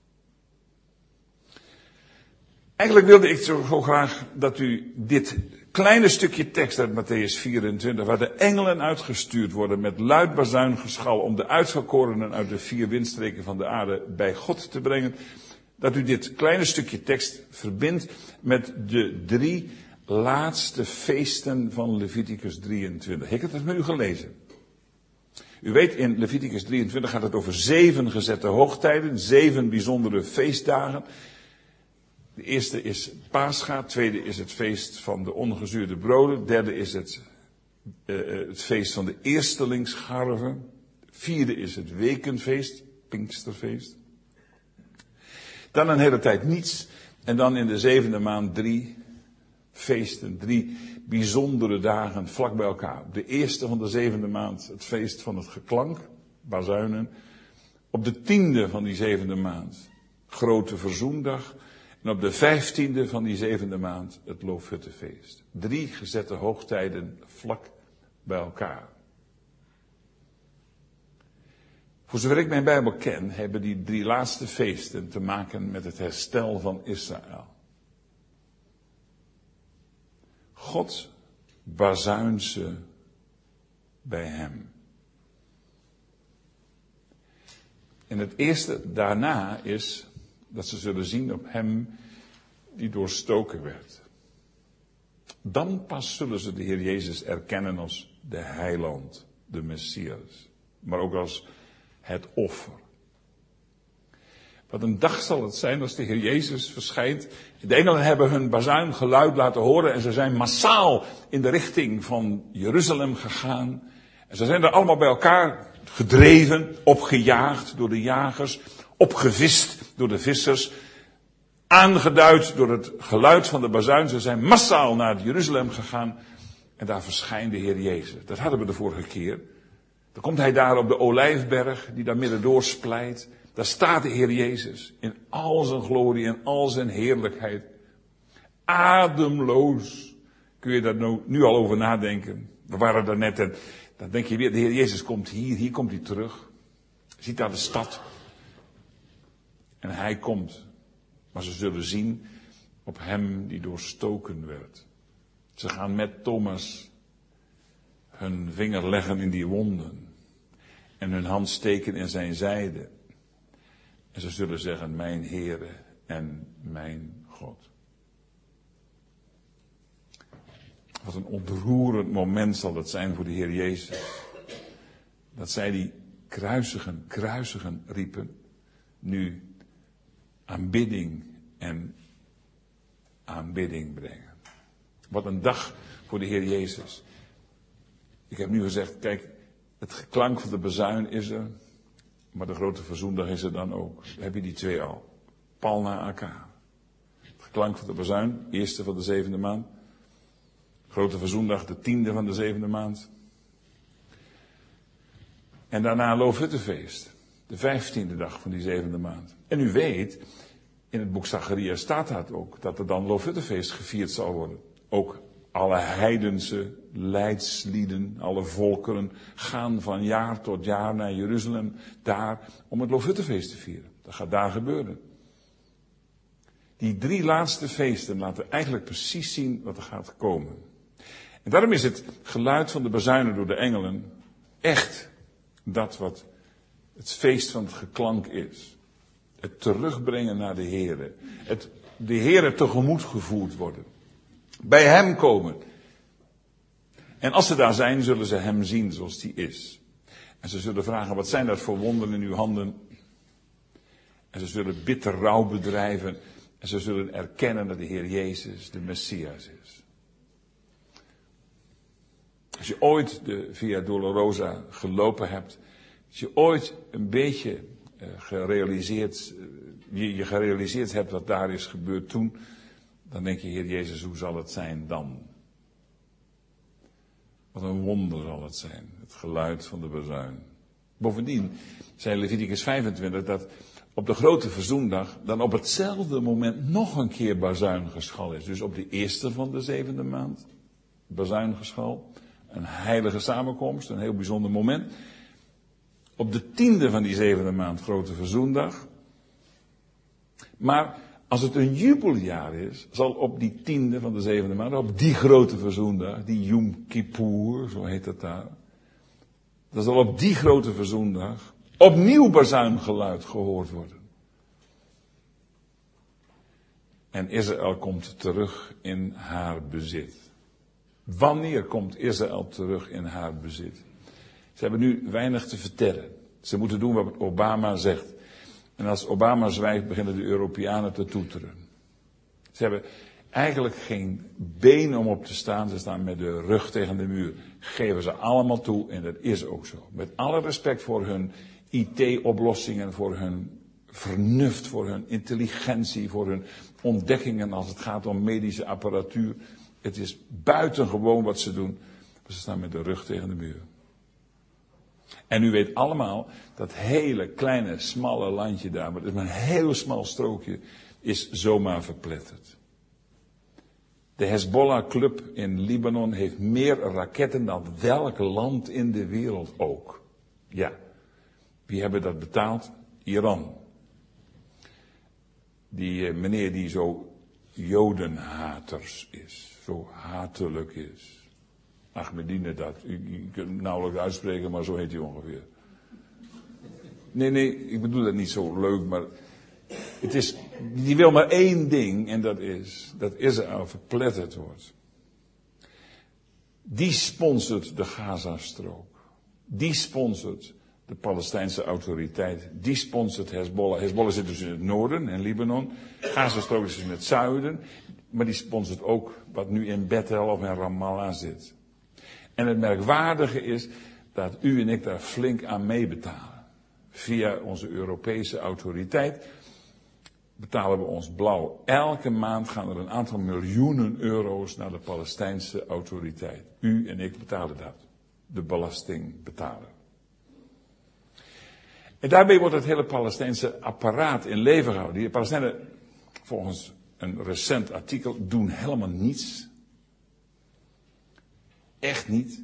Eigenlijk wilde ik zo, zo graag dat u dit kleine stukje tekst uit Mattheüs vierentwintig, waar de engelen uitgestuurd worden met luid bazuingeschal om de uitverkorenen uit de vier windstreken van de aarde bij God te brengen, dat u dit kleine stukje tekst verbindt met de drie laatste feesten van Leviticus drieëntwintig. Ik heb het met u gelezen. U weet, in Leviticus drieëntwintig gaat het over zeven gezette hoogtijden, zeven bijzondere feestdagen. De eerste is Pascha, het tweede is het feest van de ongezuurde broden, het derde is het, uh, het feest van de eerstelingsgarven, het vierde is het wekenfeest, Pinksterfeest. Dan een hele tijd niets en dan in de zevende maand drie feesten, drie bijzondere dagen vlak bij elkaar. De eerste van de zevende maand het feest van het geklank, bazuinen. Op de tiende van die zevende maand grote verzoendag. En op de vijftiende van die zevende maand het Loofhuttenfeest. Drie gezette hoogtijden vlak bij elkaar. Voor zover ik mijn Bijbel ken, hebben die drie laatste feesten te maken met het herstel van Israël. God bazuint ze bij hem. En het eerste daarna is dat ze zullen zien op hem die doorstoken werd. Dan pas zullen ze de Heer Jezus erkennen als de heiland, de Messias. Maar ook als het offer. Wat een dag zal het zijn als de Heer Jezus verschijnt. De engelen hebben hun bazuingeluid laten horen en ze zijn massaal in de richting van Jeruzalem gegaan. En ze zijn er allemaal bij elkaar gedreven, opgejaagd door de jagers, opgevist door de vissers, aangeduid door het geluid van de bazuin. Ze zijn massaal naar Jeruzalem gegaan en daar verschijnt de Heer Jezus. Dat hadden we de vorige keer. Dan komt hij daar op de Olijfberg die daar midden doorsplijt. Daar staat de Heer Jezus in al zijn glorie en al zijn heerlijkheid. Ademloos kun je daar nu, nu al over nadenken. We waren daar net en dan denk je weer, de Heer Jezus komt hier, hier komt hij terug. Je ziet daar de stad. En hij komt. Maar ze zullen zien op hem die doorstoken werd. Ze gaan met Thomas hun vinger leggen in die wonden. En hun hand steken in zijn zijde. En ze zullen zeggen, mijn Heere en mijn God. Wat een ontroerend moment zal dat zijn voor de Heer Jezus. Dat zij die kruisigen, kruisigen riepen. Nu aanbidding en aanbidding brengen. Wat een dag voor de Heer Jezus. Ik heb nu gezegd, kijk, het geklank van de bazuin is er. Maar de grote verzoendag is er dan ook. Dan heb je die twee al. Pal na elkaar. Het geklank van de bazuin, eerste van de zevende maand. Grote verzoendag, de tiende van de zevende maand. En daarna Loofhuttenfeest. De vijftiende dag van die zevende maand. En u weet, in het boek Zacharia staat dat ook. Dat er dan Loofhuttenfeest gevierd zal worden. Ook alle heidense leidslieden, alle volkeren gaan van jaar tot jaar naar Jeruzalem. Daar om het Loofhuttenfeest te vieren. Dat gaat daar gebeuren. Die drie laatste feesten laten eigenlijk precies zien wat er gaat komen. En daarom is het geluid van de bazuinen door de engelen echt dat wat het feest van het geklank is. Het terugbrengen naar de Heere. Het de Heere tegemoet gevoerd worden. Bij hem komen. En als ze daar zijn, zullen ze hem zien zoals die is. En ze zullen vragen, wat zijn dat voor wonderen in uw handen? En ze zullen bitter rouw bedrijven. En ze zullen erkennen dat de Heer Jezus de Messias is. Als je ooit de Via Dolorosa gelopen hebt. Als je ooit een beetje uh, gerealiseerd, uh, je, je gerealiseerd hebt wat daar is gebeurd toen. Dan denk je, Heer Jezus, hoe zal het zijn dan? Wat een wonder zal het zijn, het geluid van de bazuin. Bovendien zei Leviticus vijfentwintig dat op de grote verzoendag dan op hetzelfde moment nog een keer bazuingeschal is. Dus op de eerste van de zevende maand, bazuingeschal, een heilige samenkomst, een heel bijzonder moment. Op de tiende van die zevende maand, grote verzoendag. Maar als het een jubeljaar is, zal op die tiende van de zevende maand, op die grote verzoendag, die Yom Kippur, zo heet het daar. Dan zal op die grote verzoendag opnieuw bazuingeluid gehoord worden. En Israël komt terug in haar bezit. Wanneer komt Israël terug in haar bezit? Ze hebben nu weinig te vertellen. Ze moeten doen wat Obama zegt. En als Obama zwijgt, beginnen de Europeanen te toeteren. Ze hebben eigenlijk geen been om op te staan. Ze staan met de rug tegen de muur. Geven ze allemaal toe en dat is ook zo. Met alle respect voor hun I T-oplossingen, voor hun vernuft, voor hun intelligentie, voor hun ontdekkingen als het gaat om medische apparatuur. Het is buitengewoon wat ze doen. Maar ze staan met de rug tegen de muur. En u weet allemaal, dat hele kleine, smalle landje daar, maar het is maar een heel smal strookje, is zomaar verpletterd. De Hezbollah Club in Libanon heeft meer raketten dan welk land in de wereld ook. Ja. Wie hebben dat betaald? Iran. Die eh, meneer die zo jodenhaters is, zo hatelijk is. Ahmadinejad, u, u kunt het nauwelijks uitspreken, maar zo heet hij ongeveer. Nee, nee, ik bedoel dat niet zo leuk, maar het is, die wil maar één ding en dat is dat Israël verpletterd wordt. Die sponsort de Gazastrook. Die sponsort de Palestijnse autoriteit. Die sponsort Hezbollah. Hezbollah zit dus in het noorden, in Libanon. Gazastrook is in het zuiden. Maar die sponsort ook wat nu in Bethel of in Ramallah zit. En het merkwaardige is dat u en ik daar flink aan meebetalen. Via onze Europese autoriteit betalen we ons blauw. Elke maand gaan er een aantal miljoenen euro's naar de Palestijnse autoriteit. U en ik betalen dat. De belastingbetaler. En daarbij wordt het hele Palestijnse apparaat in leven gehouden. Die Palestijnen, volgens een recent artikel, doen helemaal niets. Echt niet.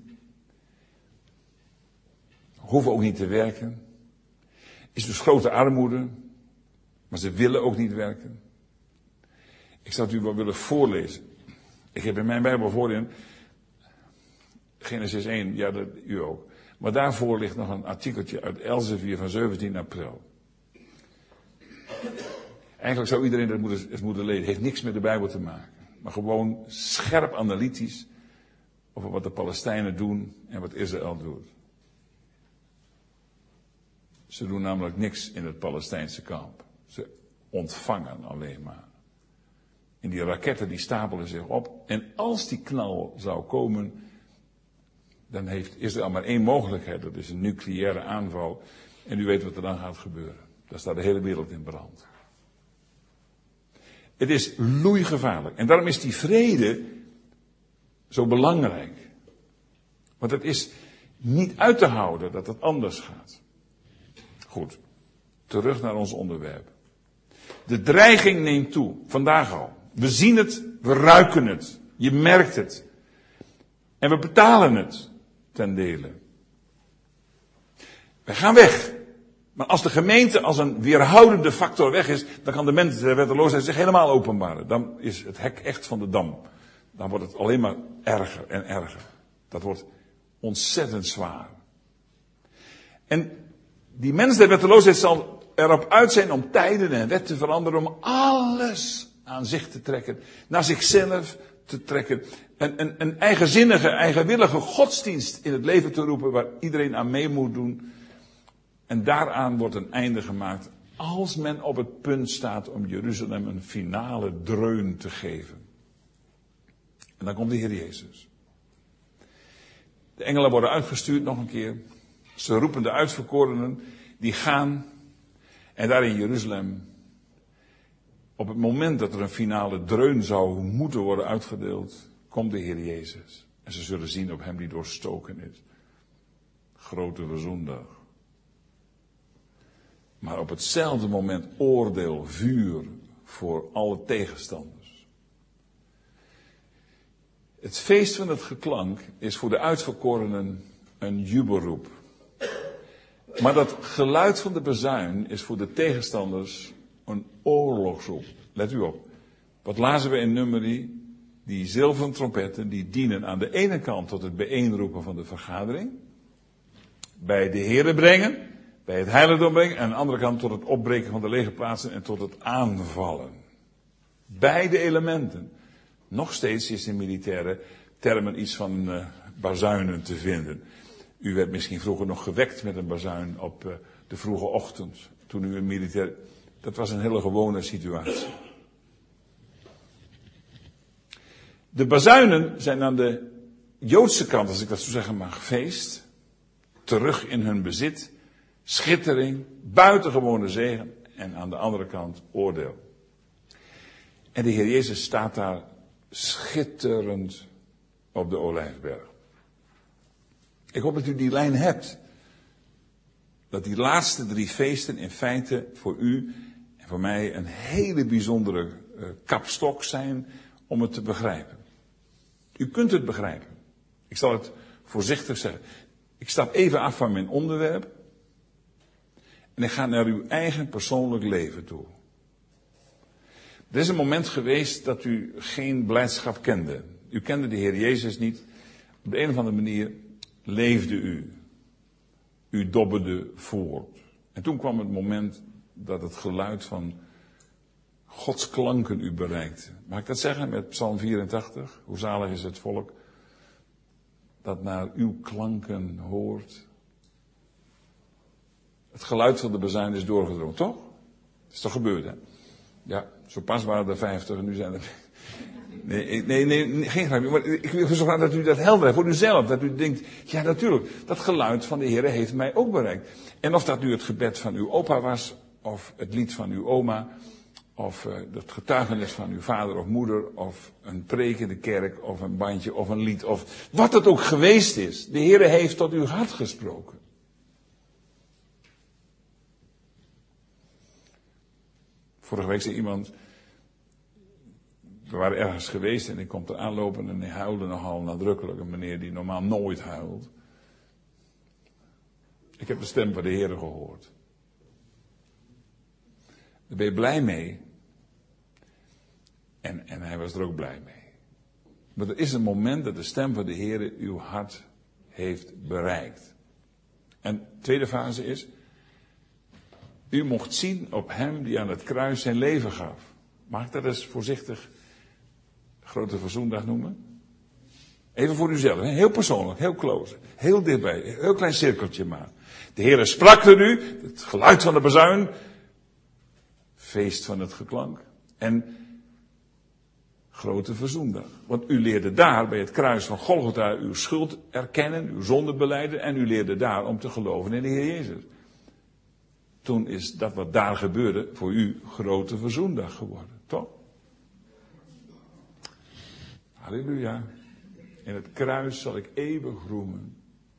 Hoeven ook niet te werken. Is dus grote armoede. Maar ze willen ook niet werken. Ik zou het u wel willen voorlezen. Ik heb in mijn Bijbel voorin Genesis één, ja, dat u ook. Maar daarvoor ligt nog een artikeltje uit Elsevier van zeventien april. Eigenlijk zou iedereen dat moeten, het moeten lezen. Het heeft niks met de Bijbel te maken. Maar gewoon scherp analytisch over wat de Palestijnen doen en wat Israël doet. Ze doen namelijk niks in het Palestijnse kamp. Ze ontvangen alleen maar. En die raketten die stapelen zich op. En als die knal zou komen, dan heeft Israël maar één mogelijkheid. Dat is een nucleaire aanval. En u weet wat er dan gaat gebeuren. Daar staat de hele wereld in brand. Het is loeigevaarlijk. En daarom is die vrede zo belangrijk. Want het is niet uit te houden dat het anders gaat. Goed, terug naar ons onderwerp. De dreiging neemt toe, vandaag al. We zien het, we ruiken het, je merkt het. En we betalen het ten dele. We gaan weg. Maar als de gemeente als een weerhoudende factor weg is, dan kan de mens der wetteloosheid zich helemaal openbaren. Dan is het hek echt van de dam. Dan wordt het alleen maar erger en erger. Dat wordt ontzettend zwaar. En die mens der wetteloosheid zal erop uit zijn om tijden en wet te veranderen, om alles aan zich te trekken, naar zichzelf te trekken. Een, een, een eigenzinnige, eigenwillige godsdienst in het leven te roepen waar iedereen aan mee moet doen. En daaraan wordt een einde gemaakt als men op het punt staat om Jeruzalem een finale dreun te geven. En dan komt de Heer Jezus. De engelen worden uitgestuurd nog een keer. Ze roepen de uitverkorenen, die gaan. En daar in Jeruzalem, op het moment dat er een finale dreun zou moeten worden uitgedeeld, komt de Heer Jezus. En ze zullen zien op hem die doorstoken is. Grote verzoendag. Maar op hetzelfde moment oordeel, vuur voor alle tegenstanders. Het feest van het geklank is voor de uitverkorenen een jubelroep. Maar dat geluid van de bazuin is voor de tegenstanders een oorlogsroep. Let u op. Wat lazen we in Numeri? Die zilveren trompetten die dienen aan de ene kant tot het bijeenroepen van de vergadering. Bij de Here brengen. Bij het heiligdom brengen. En aan de andere kant tot het opbreken van de lege plaatsen en tot het aanvallen. Beide elementen. Nog steeds is in militaire termen iets van uh, bazuinen te vinden. U werd misschien vroeger nog gewekt met een bazuin op uh, de vroege ochtend. Toen u een militair... Dat was een hele gewone situatie. De bazuinen zijn aan de Joodse kant, als ik dat zo zeggen mag, feest. Terug in hun bezit. Schittering. Buitengewone zegen. En aan de andere kant oordeel. En de Heer Jezus staat daar schitterend op de Olijfberg. Ik hoop dat u die lijn hebt. Dat die laatste drie feesten in feite voor u en voor mij een hele bijzondere uh, kapstok zijn om het te begrijpen. U kunt het begrijpen. Ik zal het voorzichtig zeggen. Ik stap even af van mijn onderwerp. En ik ga naar uw eigen persoonlijk leven toe. Er is een moment geweest dat u geen blijdschap kende. U kende de Heer Jezus niet. Op de een of andere manier leefde u. U dobberde voort. En toen kwam het moment dat het geluid van Gods klanken u bereikte. Mag ik dat zeggen met Psalm vierentachtig? Hoe zalig is het volk dat naar uw klanken hoort. Het geluid van de bazuin is doorgedrongen, toch? Dat is toch gebeurd, hè? Ja, zo pas waren er vijftig en nu zijn er... Nee, nee, nee, geen grapje. Maar ik wil zo graag dat u dat helder heeft voor uzelf. Dat u denkt, ja natuurlijk, dat geluid van de Heer heeft mij ook bereikt. En of dat nu het gebed van uw opa was, of het lied van uw oma, of uh, het getuigenis van uw vader of moeder, of een preek in de kerk, of een bandje, of een lied, of wat het ook geweest is. De Heer heeft tot uw hart gesproken. Vorige week zei iemand, we waren ergens geweest en ik kom er aanlopen en hij huilde nogal nadrukkelijk. Een meneer die normaal nooit huilt. Ik heb de stem van de Heer gehoord. Daar ben je blij mee. En, en hij was er ook blij mee. Maar er is een moment dat de stem van de Heer uw hart heeft bereikt. En de tweede fase is, u mocht zien op hem die aan het kruis zijn leven gaf. Mag ik dat eens voorzichtig Grote Verzoendag noemen? Even voor uzelf, heel persoonlijk, heel close, heel dichtbij, een heel klein cirkeltje maar. De Heere sprak er nu, het geluid van de bazuin, feest van het geklank en Grote Verzoendag. Want u leerde daar bij het kruis van Golgotha uw schuld erkennen, uw zonde belijden en u leerde daar om te geloven in de Heer Jezus. Toen is dat wat daar gebeurde voor u Grote Verzoendag geworden, toch? Halleluja. In het kruis zal ik eeuwig roemen.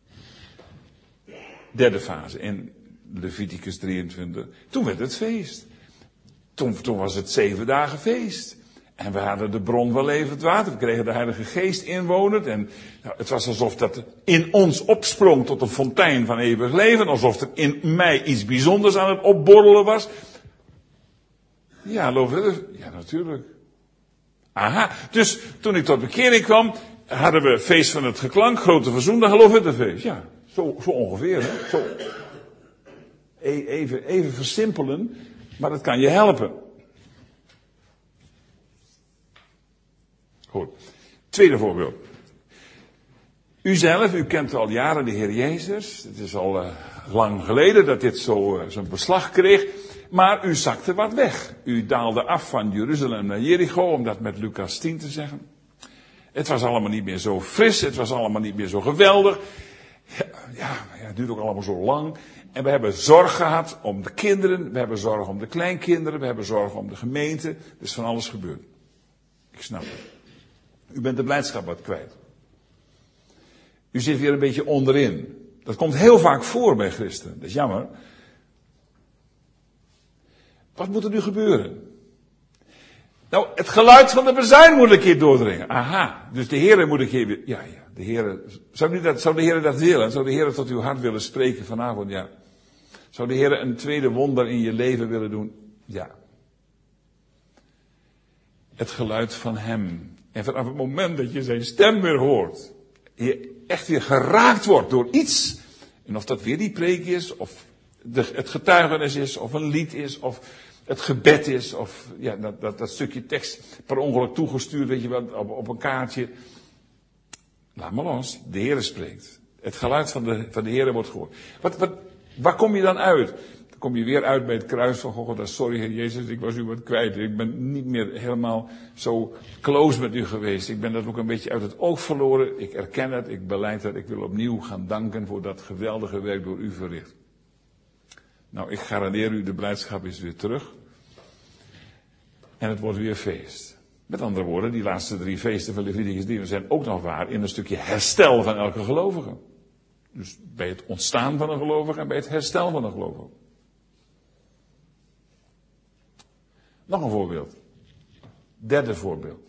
Derde fase in Leviticus drieëntwintig. Toen werd het feest. Toen, toen was het zeven dagen feest. En we hadden de bron van levend water. We kregen de Heilige Geest inwonend. En nou, het was alsof dat in ons opsprong tot een fontein van eeuwig leven. Alsof er in mij iets bijzonders aan het opborrelen was. Ja, geloof het? Ja, natuurlijk. Aha, dus toen ik tot bekering kwam, hadden we feest van het geklank, Grote Verzoendag, geloof het, een feest. Ja, zo, zo ongeveer, hè. Zo. E- even, even versimpelen, maar dat kan je helpen. Goed. Tweede voorbeeld. U zelf, u kent al jaren de Heer Jezus. Het is al uh, lang geleden dat dit zo uh, zijn beslag kreeg. Maar u zakte wat weg. U daalde af van Jeruzalem naar Jericho, om dat met Lucas tien te zeggen. Het was allemaal niet meer zo fris, het was allemaal niet meer zo geweldig. Ja, ja, het duurde ook allemaal zo lang. En we hebben zorg gehad om de kinderen, we hebben zorg om de kleinkinderen, we hebben zorg om de gemeente. Er is van alles gebeurd. Ik snap het. U bent de blijdschap wat kwijt. U zit weer een beetje onderin. Dat komt heel vaak voor bij christenen. Dat is jammer. Wat moet er nu gebeuren? Nou, het geluid van de bazuin moet een keer doordringen. Aha, dus de Heere moet een keer weer... Ja, ja, de Heere... Zou, u dat, zou de Heere dat willen? Zou de Heere tot uw hart willen spreken vanavond? Ja. Zou de Heere een tweede wonder in je leven willen doen? Ja. Het geluid van Hem. En vanaf het moment dat je zijn stem weer hoort, je echt weer geraakt wordt door iets, en of dat weer die preek is, of de, het getuigenis is, of een lied is, of het gebed is, of ja, dat, dat, dat stukje tekst per ongeluk toegestuurd, weet je wel, op, op een kaartje. Laat maar los, de Heere spreekt. Het geluid van de, van de Heere wordt gehoord. Wat, wat, waar kom je dan uit? Dan kom je weer uit bij het kruis van God. Sorry Heer Jezus, ik was u wat kwijt. Ik ben niet meer helemaal zo close met u geweest. Ik ben dat ook een beetje uit het oog verloren. Ik erken het, ik belijd het. Ik wil opnieuw gaan danken voor dat geweldige werk door u verricht. Nou, ik garandeer u, de blijdschap is weer terug. En het wordt weer feest. Met andere woorden, die laatste drie feesten van Leviticus drie zijn ook nog waar in een stukje herstel van elke gelovige. Dus bij het ontstaan van een gelovige en bij het herstel van een gelovige. Nog een voorbeeld. Derde voorbeeld.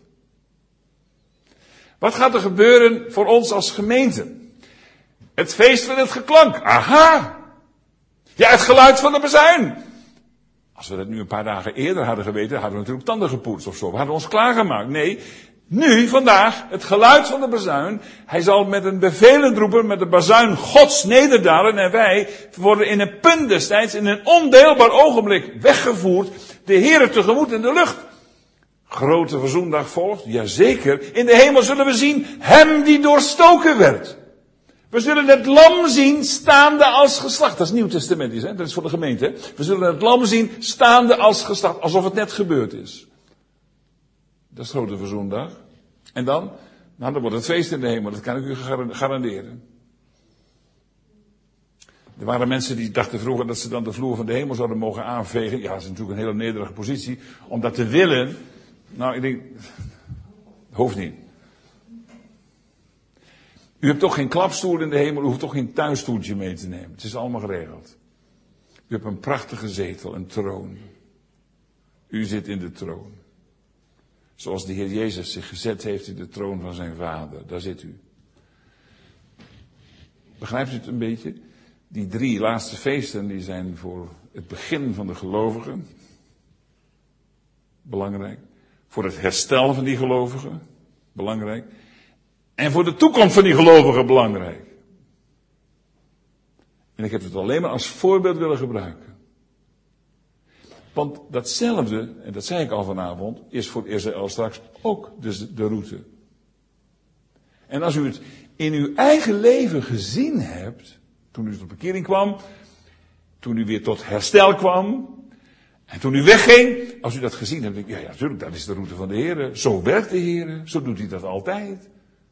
Wat gaat er gebeuren voor ons als gemeente? Het feest van het geklank. Aha! Ja, het geluid van de bazuin. Als we dat nu een paar dagen eerder hadden geweten, hadden we natuurlijk tanden gepoetst of zo. We hadden ons klaargemaakt. Nee, nu, vandaag, het geluid van de bazuin. Hij zal met een bevelend roepen, met de bazuin Gods nederdalen. En wij worden in een punt destijds, in een ondeelbaar ogenblik, weggevoerd. De Heere tegemoet in de lucht. Grote verzoendag volgt, jazeker. In de hemel zullen we zien, hem die doorstoken werd. We zullen het lam zien staande als geslacht. Dat is Nieuw Testamentisch, hè? Dat is voor de gemeente. Hè? We zullen het lam zien staande als geslacht. Alsof het net gebeurd is. Dat is grote verzoendag. En dan? Nou, dan wordt het feest in de hemel. Dat kan ik u garanderen. Er waren mensen die dachten vroeger dat ze dan de vloer van de hemel zouden mogen aanvegen. Ja, dat is natuurlijk een hele nederige positie. Om dat te willen. Nou, ik denk, hoeft niet. U hebt toch geen klapstoel in de hemel, u hoeft toch geen tuinstoeltje mee te nemen. Het is allemaal geregeld. U hebt een prachtige zetel, een troon. U zit in de troon. Zoals de Heer Jezus zich gezet heeft in de troon van zijn Vader. Daar zit u. Begrijpt u het een beetje? Die drie laatste feesten, die zijn voor het begin van de gelovigen belangrijk. Voor het herstel van die gelovigen belangrijk. En voor de toekomst van die gelovigen belangrijk. En ik heb het alleen maar als voorbeeld willen gebruiken. Want datzelfde, en dat zei ik al vanavond, is voor Israël straks ook de, de route. En als u het in uw eigen leven gezien hebt, toen u tot bekering kwam, toen u weer tot herstel kwam, en toen u wegging, als u dat gezien hebt, denk ik, ja, ja, natuurlijk, dat is de route van de Heer. Zo werkt de Heer, zo doet hij dat altijd.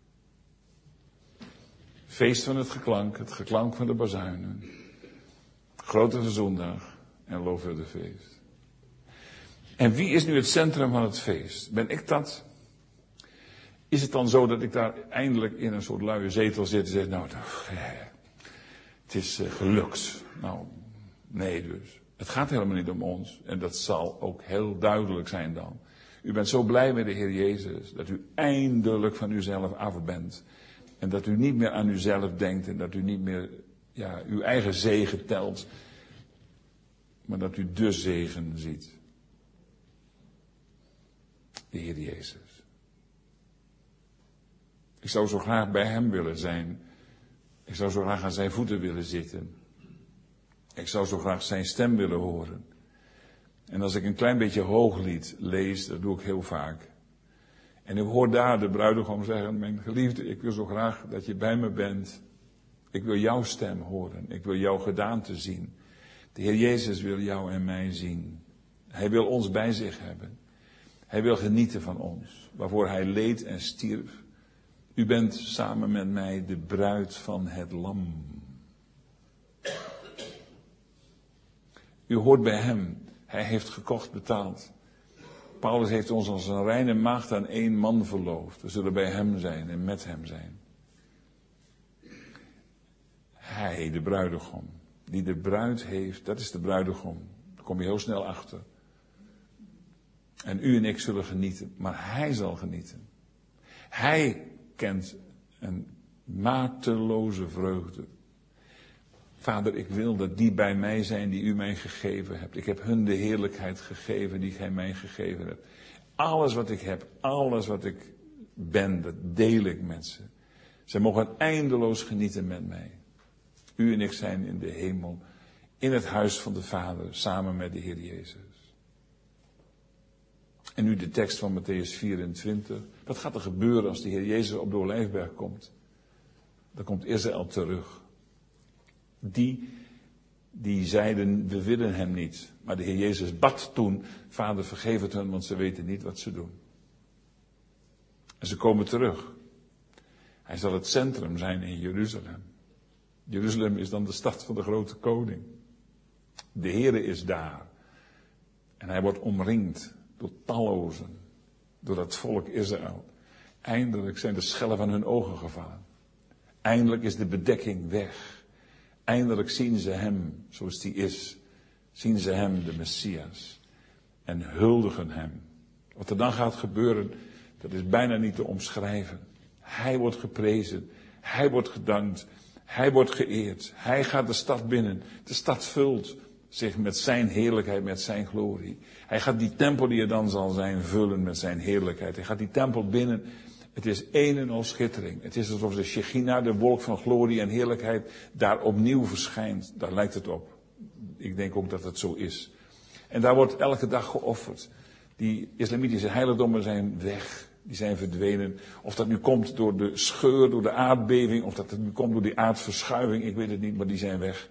Feest van het geklank, het geklank van de bazuinen. Grote verzoendag en loofhulde feest. En wie is nu het centrum van het feest? Ben ik dat? Is het dan zo dat ik daar eindelijk in een soort luie zetel zit en zeg, nou, het is uh, gelukt. Nou, nee dus. Het gaat helemaal niet om ons. En dat zal ook heel duidelijk zijn dan. U bent zo blij met de Heer Jezus, dat u eindelijk van uzelf af bent. En dat u niet meer aan uzelf denkt en dat u niet meer ja, uw eigen zegen telt. Maar dat u de zegen ziet. De Heer Jezus. Ik zou zo graag bij hem willen zijn. Ik zou zo graag aan zijn voeten willen zitten. Ik zou zo graag zijn stem willen horen. En als ik een klein beetje Hooglied lees, dat doe ik heel vaak. En ik hoor daar de bruidegom zeggen, mijn geliefde, ik wil zo graag dat je bij me bent. Ik wil jouw stem horen. Ik wil jouw gedaante zien. De Heer Jezus wil jou en mij zien. Hij wil ons bij zich hebben. Hij wil genieten van ons, waarvoor hij leed en stierf. U bent samen met mij de bruid van het lam. U hoort bij hem. Hij heeft gekocht, betaald. Paulus heeft ons als een reine maagd aan één man verloofd. We zullen bij hem zijn en met hem zijn. hij, de bruidegom, die de bruid heeft, dat is de bruidegom. Daar kom je heel snel achter. En u en ik zullen genieten, maar hij zal genieten. Hij kent een mateloze vreugde. Vader, ik wil dat die bij mij zijn die u mij gegeven hebt. Ik heb hun de heerlijkheid gegeven die gij mij gegeven hebt. Alles wat ik heb, alles wat ik ben, dat deel ik met ze. Zij mogen eindeloos genieten met mij. U en ik zijn in de hemel, in het huis van de Vader, samen met de Heer Jezus. En nu de tekst van Mattheüs vierentwintig. Wat gaat er gebeuren als de Heer Jezus op de Olijfberg komt? Dan komt Israël terug. Die, die zeiden, we willen hem niet. Maar de Heer Jezus bad toen, Vader vergeef het hen, want ze weten niet wat ze doen. En ze komen terug. Hij zal het centrum zijn in Jeruzalem. Jeruzalem is dan de stad van de grote koning. De Heere is daar. En hij wordt omringd door tallozen. Door dat volk Israël. Eindelijk zijn de schellen van hun ogen gevallen. Eindelijk is de bedekking weg. Eindelijk zien ze hem zoals hij is. Zien ze hem, de Messias. En huldigen hem. Wat er dan gaat gebeuren, dat is bijna niet te omschrijven. Hij wordt geprezen. Hij wordt gedankt. Hij wordt geëerd. Hij gaat de stad binnen. De stad vult zich met zijn heerlijkheid, met zijn glorie. Hij gaat die tempel die er dan zal zijn vullen met zijn heerlijkheid. Hij gaat die tempel binnen. Het is een en al schittering. Het is alsof de Shechina, de wolk van glorie en heerlijkheid, daar opnieuw verschijnt. Daar lijkt het op. Ik denk ook dat het zo is. En daar wordt elke dag geofferd. Die islamitische heiligdommen zijn weg. Die zijn verdwenen. Of dat nu komt door de scheur, door de aardbeving. Of dat het nu komt door die aardverschuiving. Ik weet het niet, maar die zijn weg.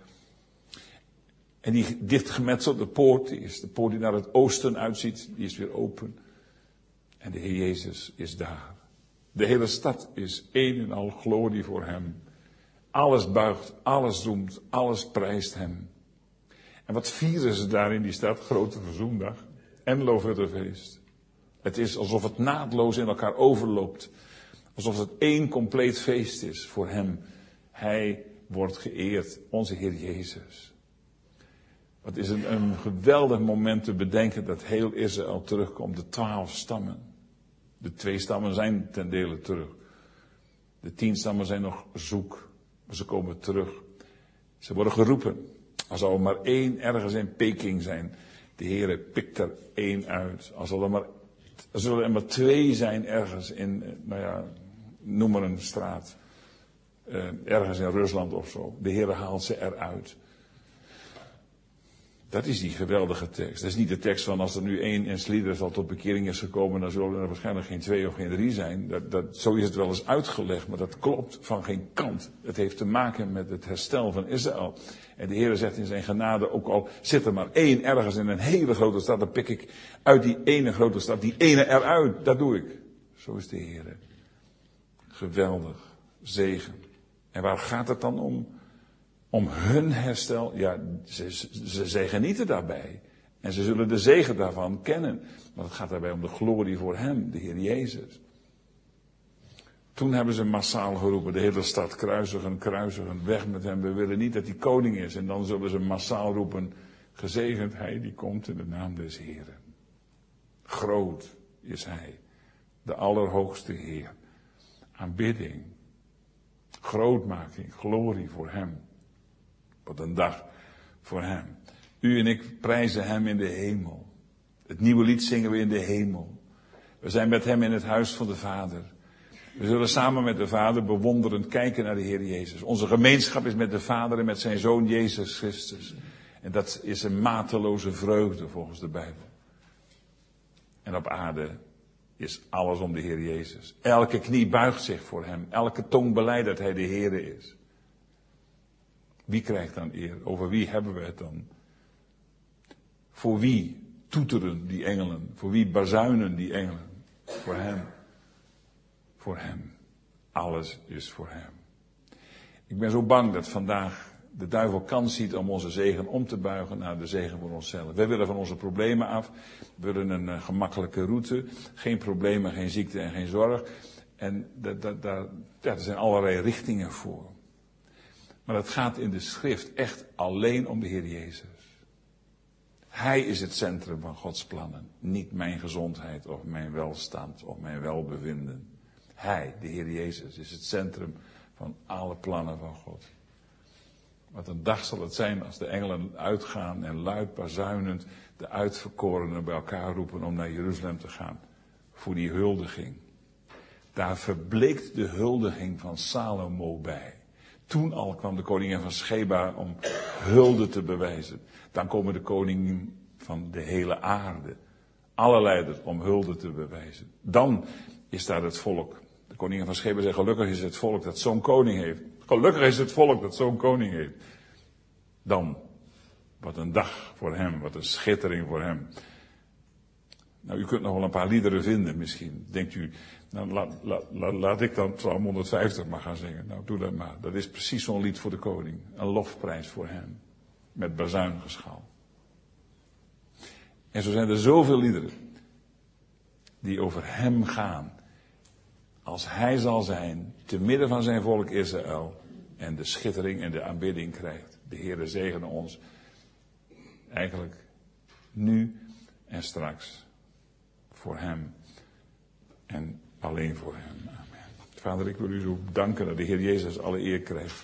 En die dichtgemetselde poort, die is de poort die naar het oosten uitziet, die is weer open. En de Heer Jezus is daar. De hele stad is een en al glorie voor hem. Alles buigt, alles roemt, alles prijst hem. En wat vieren ze daar in die stad? Grote Verzoendag en Loofhuttenfeest. Het is alsof het naadloos in elkaar overloopt. Alsof het één compleet feest is voor hem. Hij wordt geëerd, onze Heer Jezus. Het is een, een geweldig moment te bedenken dat heel Israël terugkomt. De twaalf stammen. De twee stammen zijn ten dele terug. De tien stammen zijn nog zoek. Maar ze komen terug. Ze worden geroepen. Als er maar één ergens in Peking zijn. De Heere pikt er één uit. Als er maar, er zullen er maar twee zijn ergens in, nou ja, noem maar een straat. Uh, ergens in Rusland of zo. De Heere haalt ze eruit. Dat is die geweldige tekst. Dat is niet de tekst van als er nu één in Sliedrecht al tot bekering is gekomen, dan zullen er waarschijnlijk geen twee of geen drie zijn. Dat, dat, zo is het wel eens uitgelegd, maar dat klopt van geen kant. Het heeft te maken met het herstel van Israël. En de Heer zegt in zijn genade, ook al zit er maar één ergens in een hele grote stad, dan pik ik uit die ene grote stad, die ene eruit. Dat doe ik. Zo is de Heer. Geweldig. Zegen. En waar gaat het dan om? Om hun herstel, ja, ze, ze, ze genieten daarbij. En ze zullen de zegen daarvan kennen. Maar het gaat daarbij om de glorie voor hem, de Heer Jezus. Toen hebben ze massaal geroepen, de hele stad, kruisigen, kruisigen, weg met hem. We willen niet dat hij koning is. En dan zullen ze massaal roepen, gezegend hij die komt in de naam des Heeren. Groot is hij, de Allerhoogste Heer. Aanbidding, grootmaking, glorie voor hem. Wat een dag voor hem. U en ik prijzen hem in de hemel. Het nieuwe lied zingen we in de hemel. We zijn met hem in het huis van de Vader. We zullen samen met de Vader bewonderend kijken naar de Heer Jezus. Onze gemeenschap is met de Vader en met zijn Zoon Jezus Christus. En dat is een mateloze vreugde volgens de Bijbel. En op aarde is alles om de Heer Jezus. Elke knie buigt zich voor hem. Elke tong belijdt dat hij de Heere is. Wie krijgt dan eer? Over wie hebben we het dan? Voor wie toeteren die engelen? Voor wie bazuinen die engelen? Voor hem. Voor hem. Alles is voor hem. Ik ben zo bang dat vandaag de duivel kans ziet om onze zegen om te buigen naar de zegen voor onszelf. Wij willen van onze problemen af. We willen een uh, gemakkelijke route. Geen problemen, geen ziekte en geen zorg. En da, da, da, ja, er zijn allerlei richtingen voor. Maar het gaat in de schrift echt alleen om de Heer Jezus. Hij is het centrum van Gods plannen. Niet mijn gezondheid of mijn welstand of mijn welbevinden. Hij, de Heer Jezus, is het centrum van alle plannen van God. Wat een dag zal het zijn als de engelen uitgaan en luid bazuinend de uitverkorenen bij elkaar roepen om naar Jeruzalem te gaan. Voor die huldiging. Daar verbleekt de huldiging van Salomo bij. Toen al kwam de koningin van Sheba om hulde te bewijzen. Dan komen de koningen van de hele aarde. Alle leiders om hulde te bewijzen. Dan is daar het volk. De koningin van Sheba zegt, gelukkig is het volk dat zo'n koning heeft. Gelukkig is het volk dat zo'n koning heeft. Dan, wat een dag voor hem, wat een schittering voor hem. Nou, u kunt nog wel een paar liederen vinden misschien. Denkt u, nou laat, laat, laat, laat ik dan Psalm honderdvijftig maar gaan zingen. Nou, doe dat maar. Dat is precies zo'n lied voor de koning. Een lofprijs voor hem. Met bazuingeschal. En zo zijn er zoveel liederen die over hem gaan. Als hij zal zijn, te midden van zijn volk Israël, en de schittering en de aanbidding krijgt. De Heere zegene ons. Eigenlijk nu en straks. Voor hem. En alleen voor hem. Amen. Vader, ik wil u zo danken dat de Heer Jezus alle eer krijgt.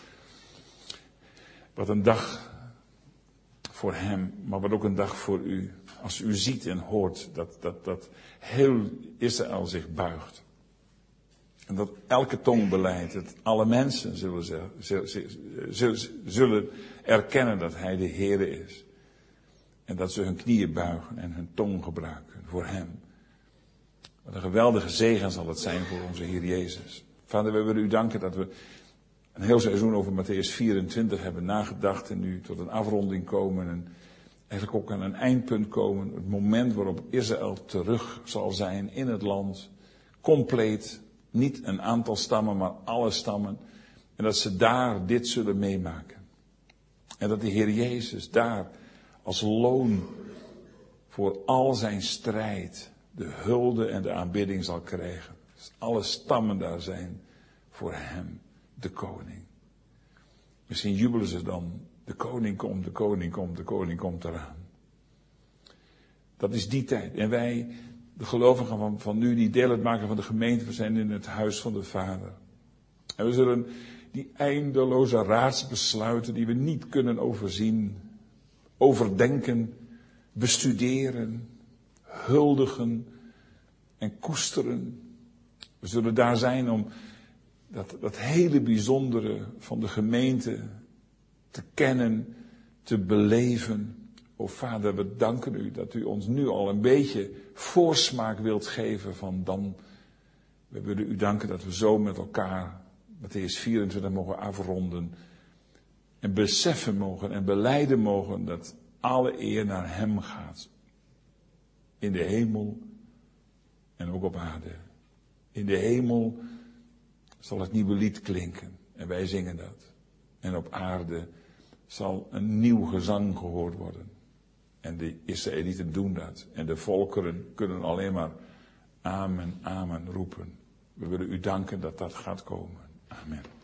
Wat een dag voor hem, maar wat ook een dag voor u. Als u ziet en hoort dat, dat, dat heel Israël zich buigt. En dat elke tong beleidt, dat alle mensen zullen, zullen, zullen erkennen dat hij de Heere is. En dat ze hun knieën buigen en hun tong gebruiken voor hem. Wat een geweldige zegen zal het zijn voor onze Heer Jezus. Vader, we willen u danken dat we een heel seizoen over Mattheüs vierentwintig hebben nagedacht en nu tot een afronding komen en eigenlijk ook aan een eindpunt komen. Het moment waarop Israël terug zal zijn in het land, compleet, niet een aantal stammen, maar alle stammen. En dat ze daar dit zullen meemaken. En dat de Heer Jezus daar als loon voor al zijn strijd de hulde en de aanbidding zal krijgen. Dus alle stammen daar zijn voor hem, de koning. Misschien jubelen ze dan, de koning komt, de koning komt, de koning komt eraan. Dat is die tijd. En wij, de gelovigen van, van nu, die deel uitmaken van de gemeente, we zijn in het huis van de Vader. En we zullen die eindeloze raadsbesluiten die we niet kunnen overzien, overdenken, bestuderen, huldigen en koesteren. We zullen daar zijn om dat, dat hele bijzondere van de gemeente te kennen, te beleven. O Vader, we danken u dat u ons nu al een beetje voorsmaak wilt geven van dan. We willen u danken dat we zo met elkaar Mattheüs vierentwintig mogen afronden. En beseffen mogen en belijden mogen dat alle eer naar hem gaat. In de hemel en ook op aarde. In de hemel zal het nieuwe lied klinken. En wij zingen dat. En op aarde zal een nieuw gezang gehoord worden. En de Israëlieten doen dat. En de volkeren kunnen alleen maar amen, amen roepen. We willen u danken dat dat gaat komen. Amen.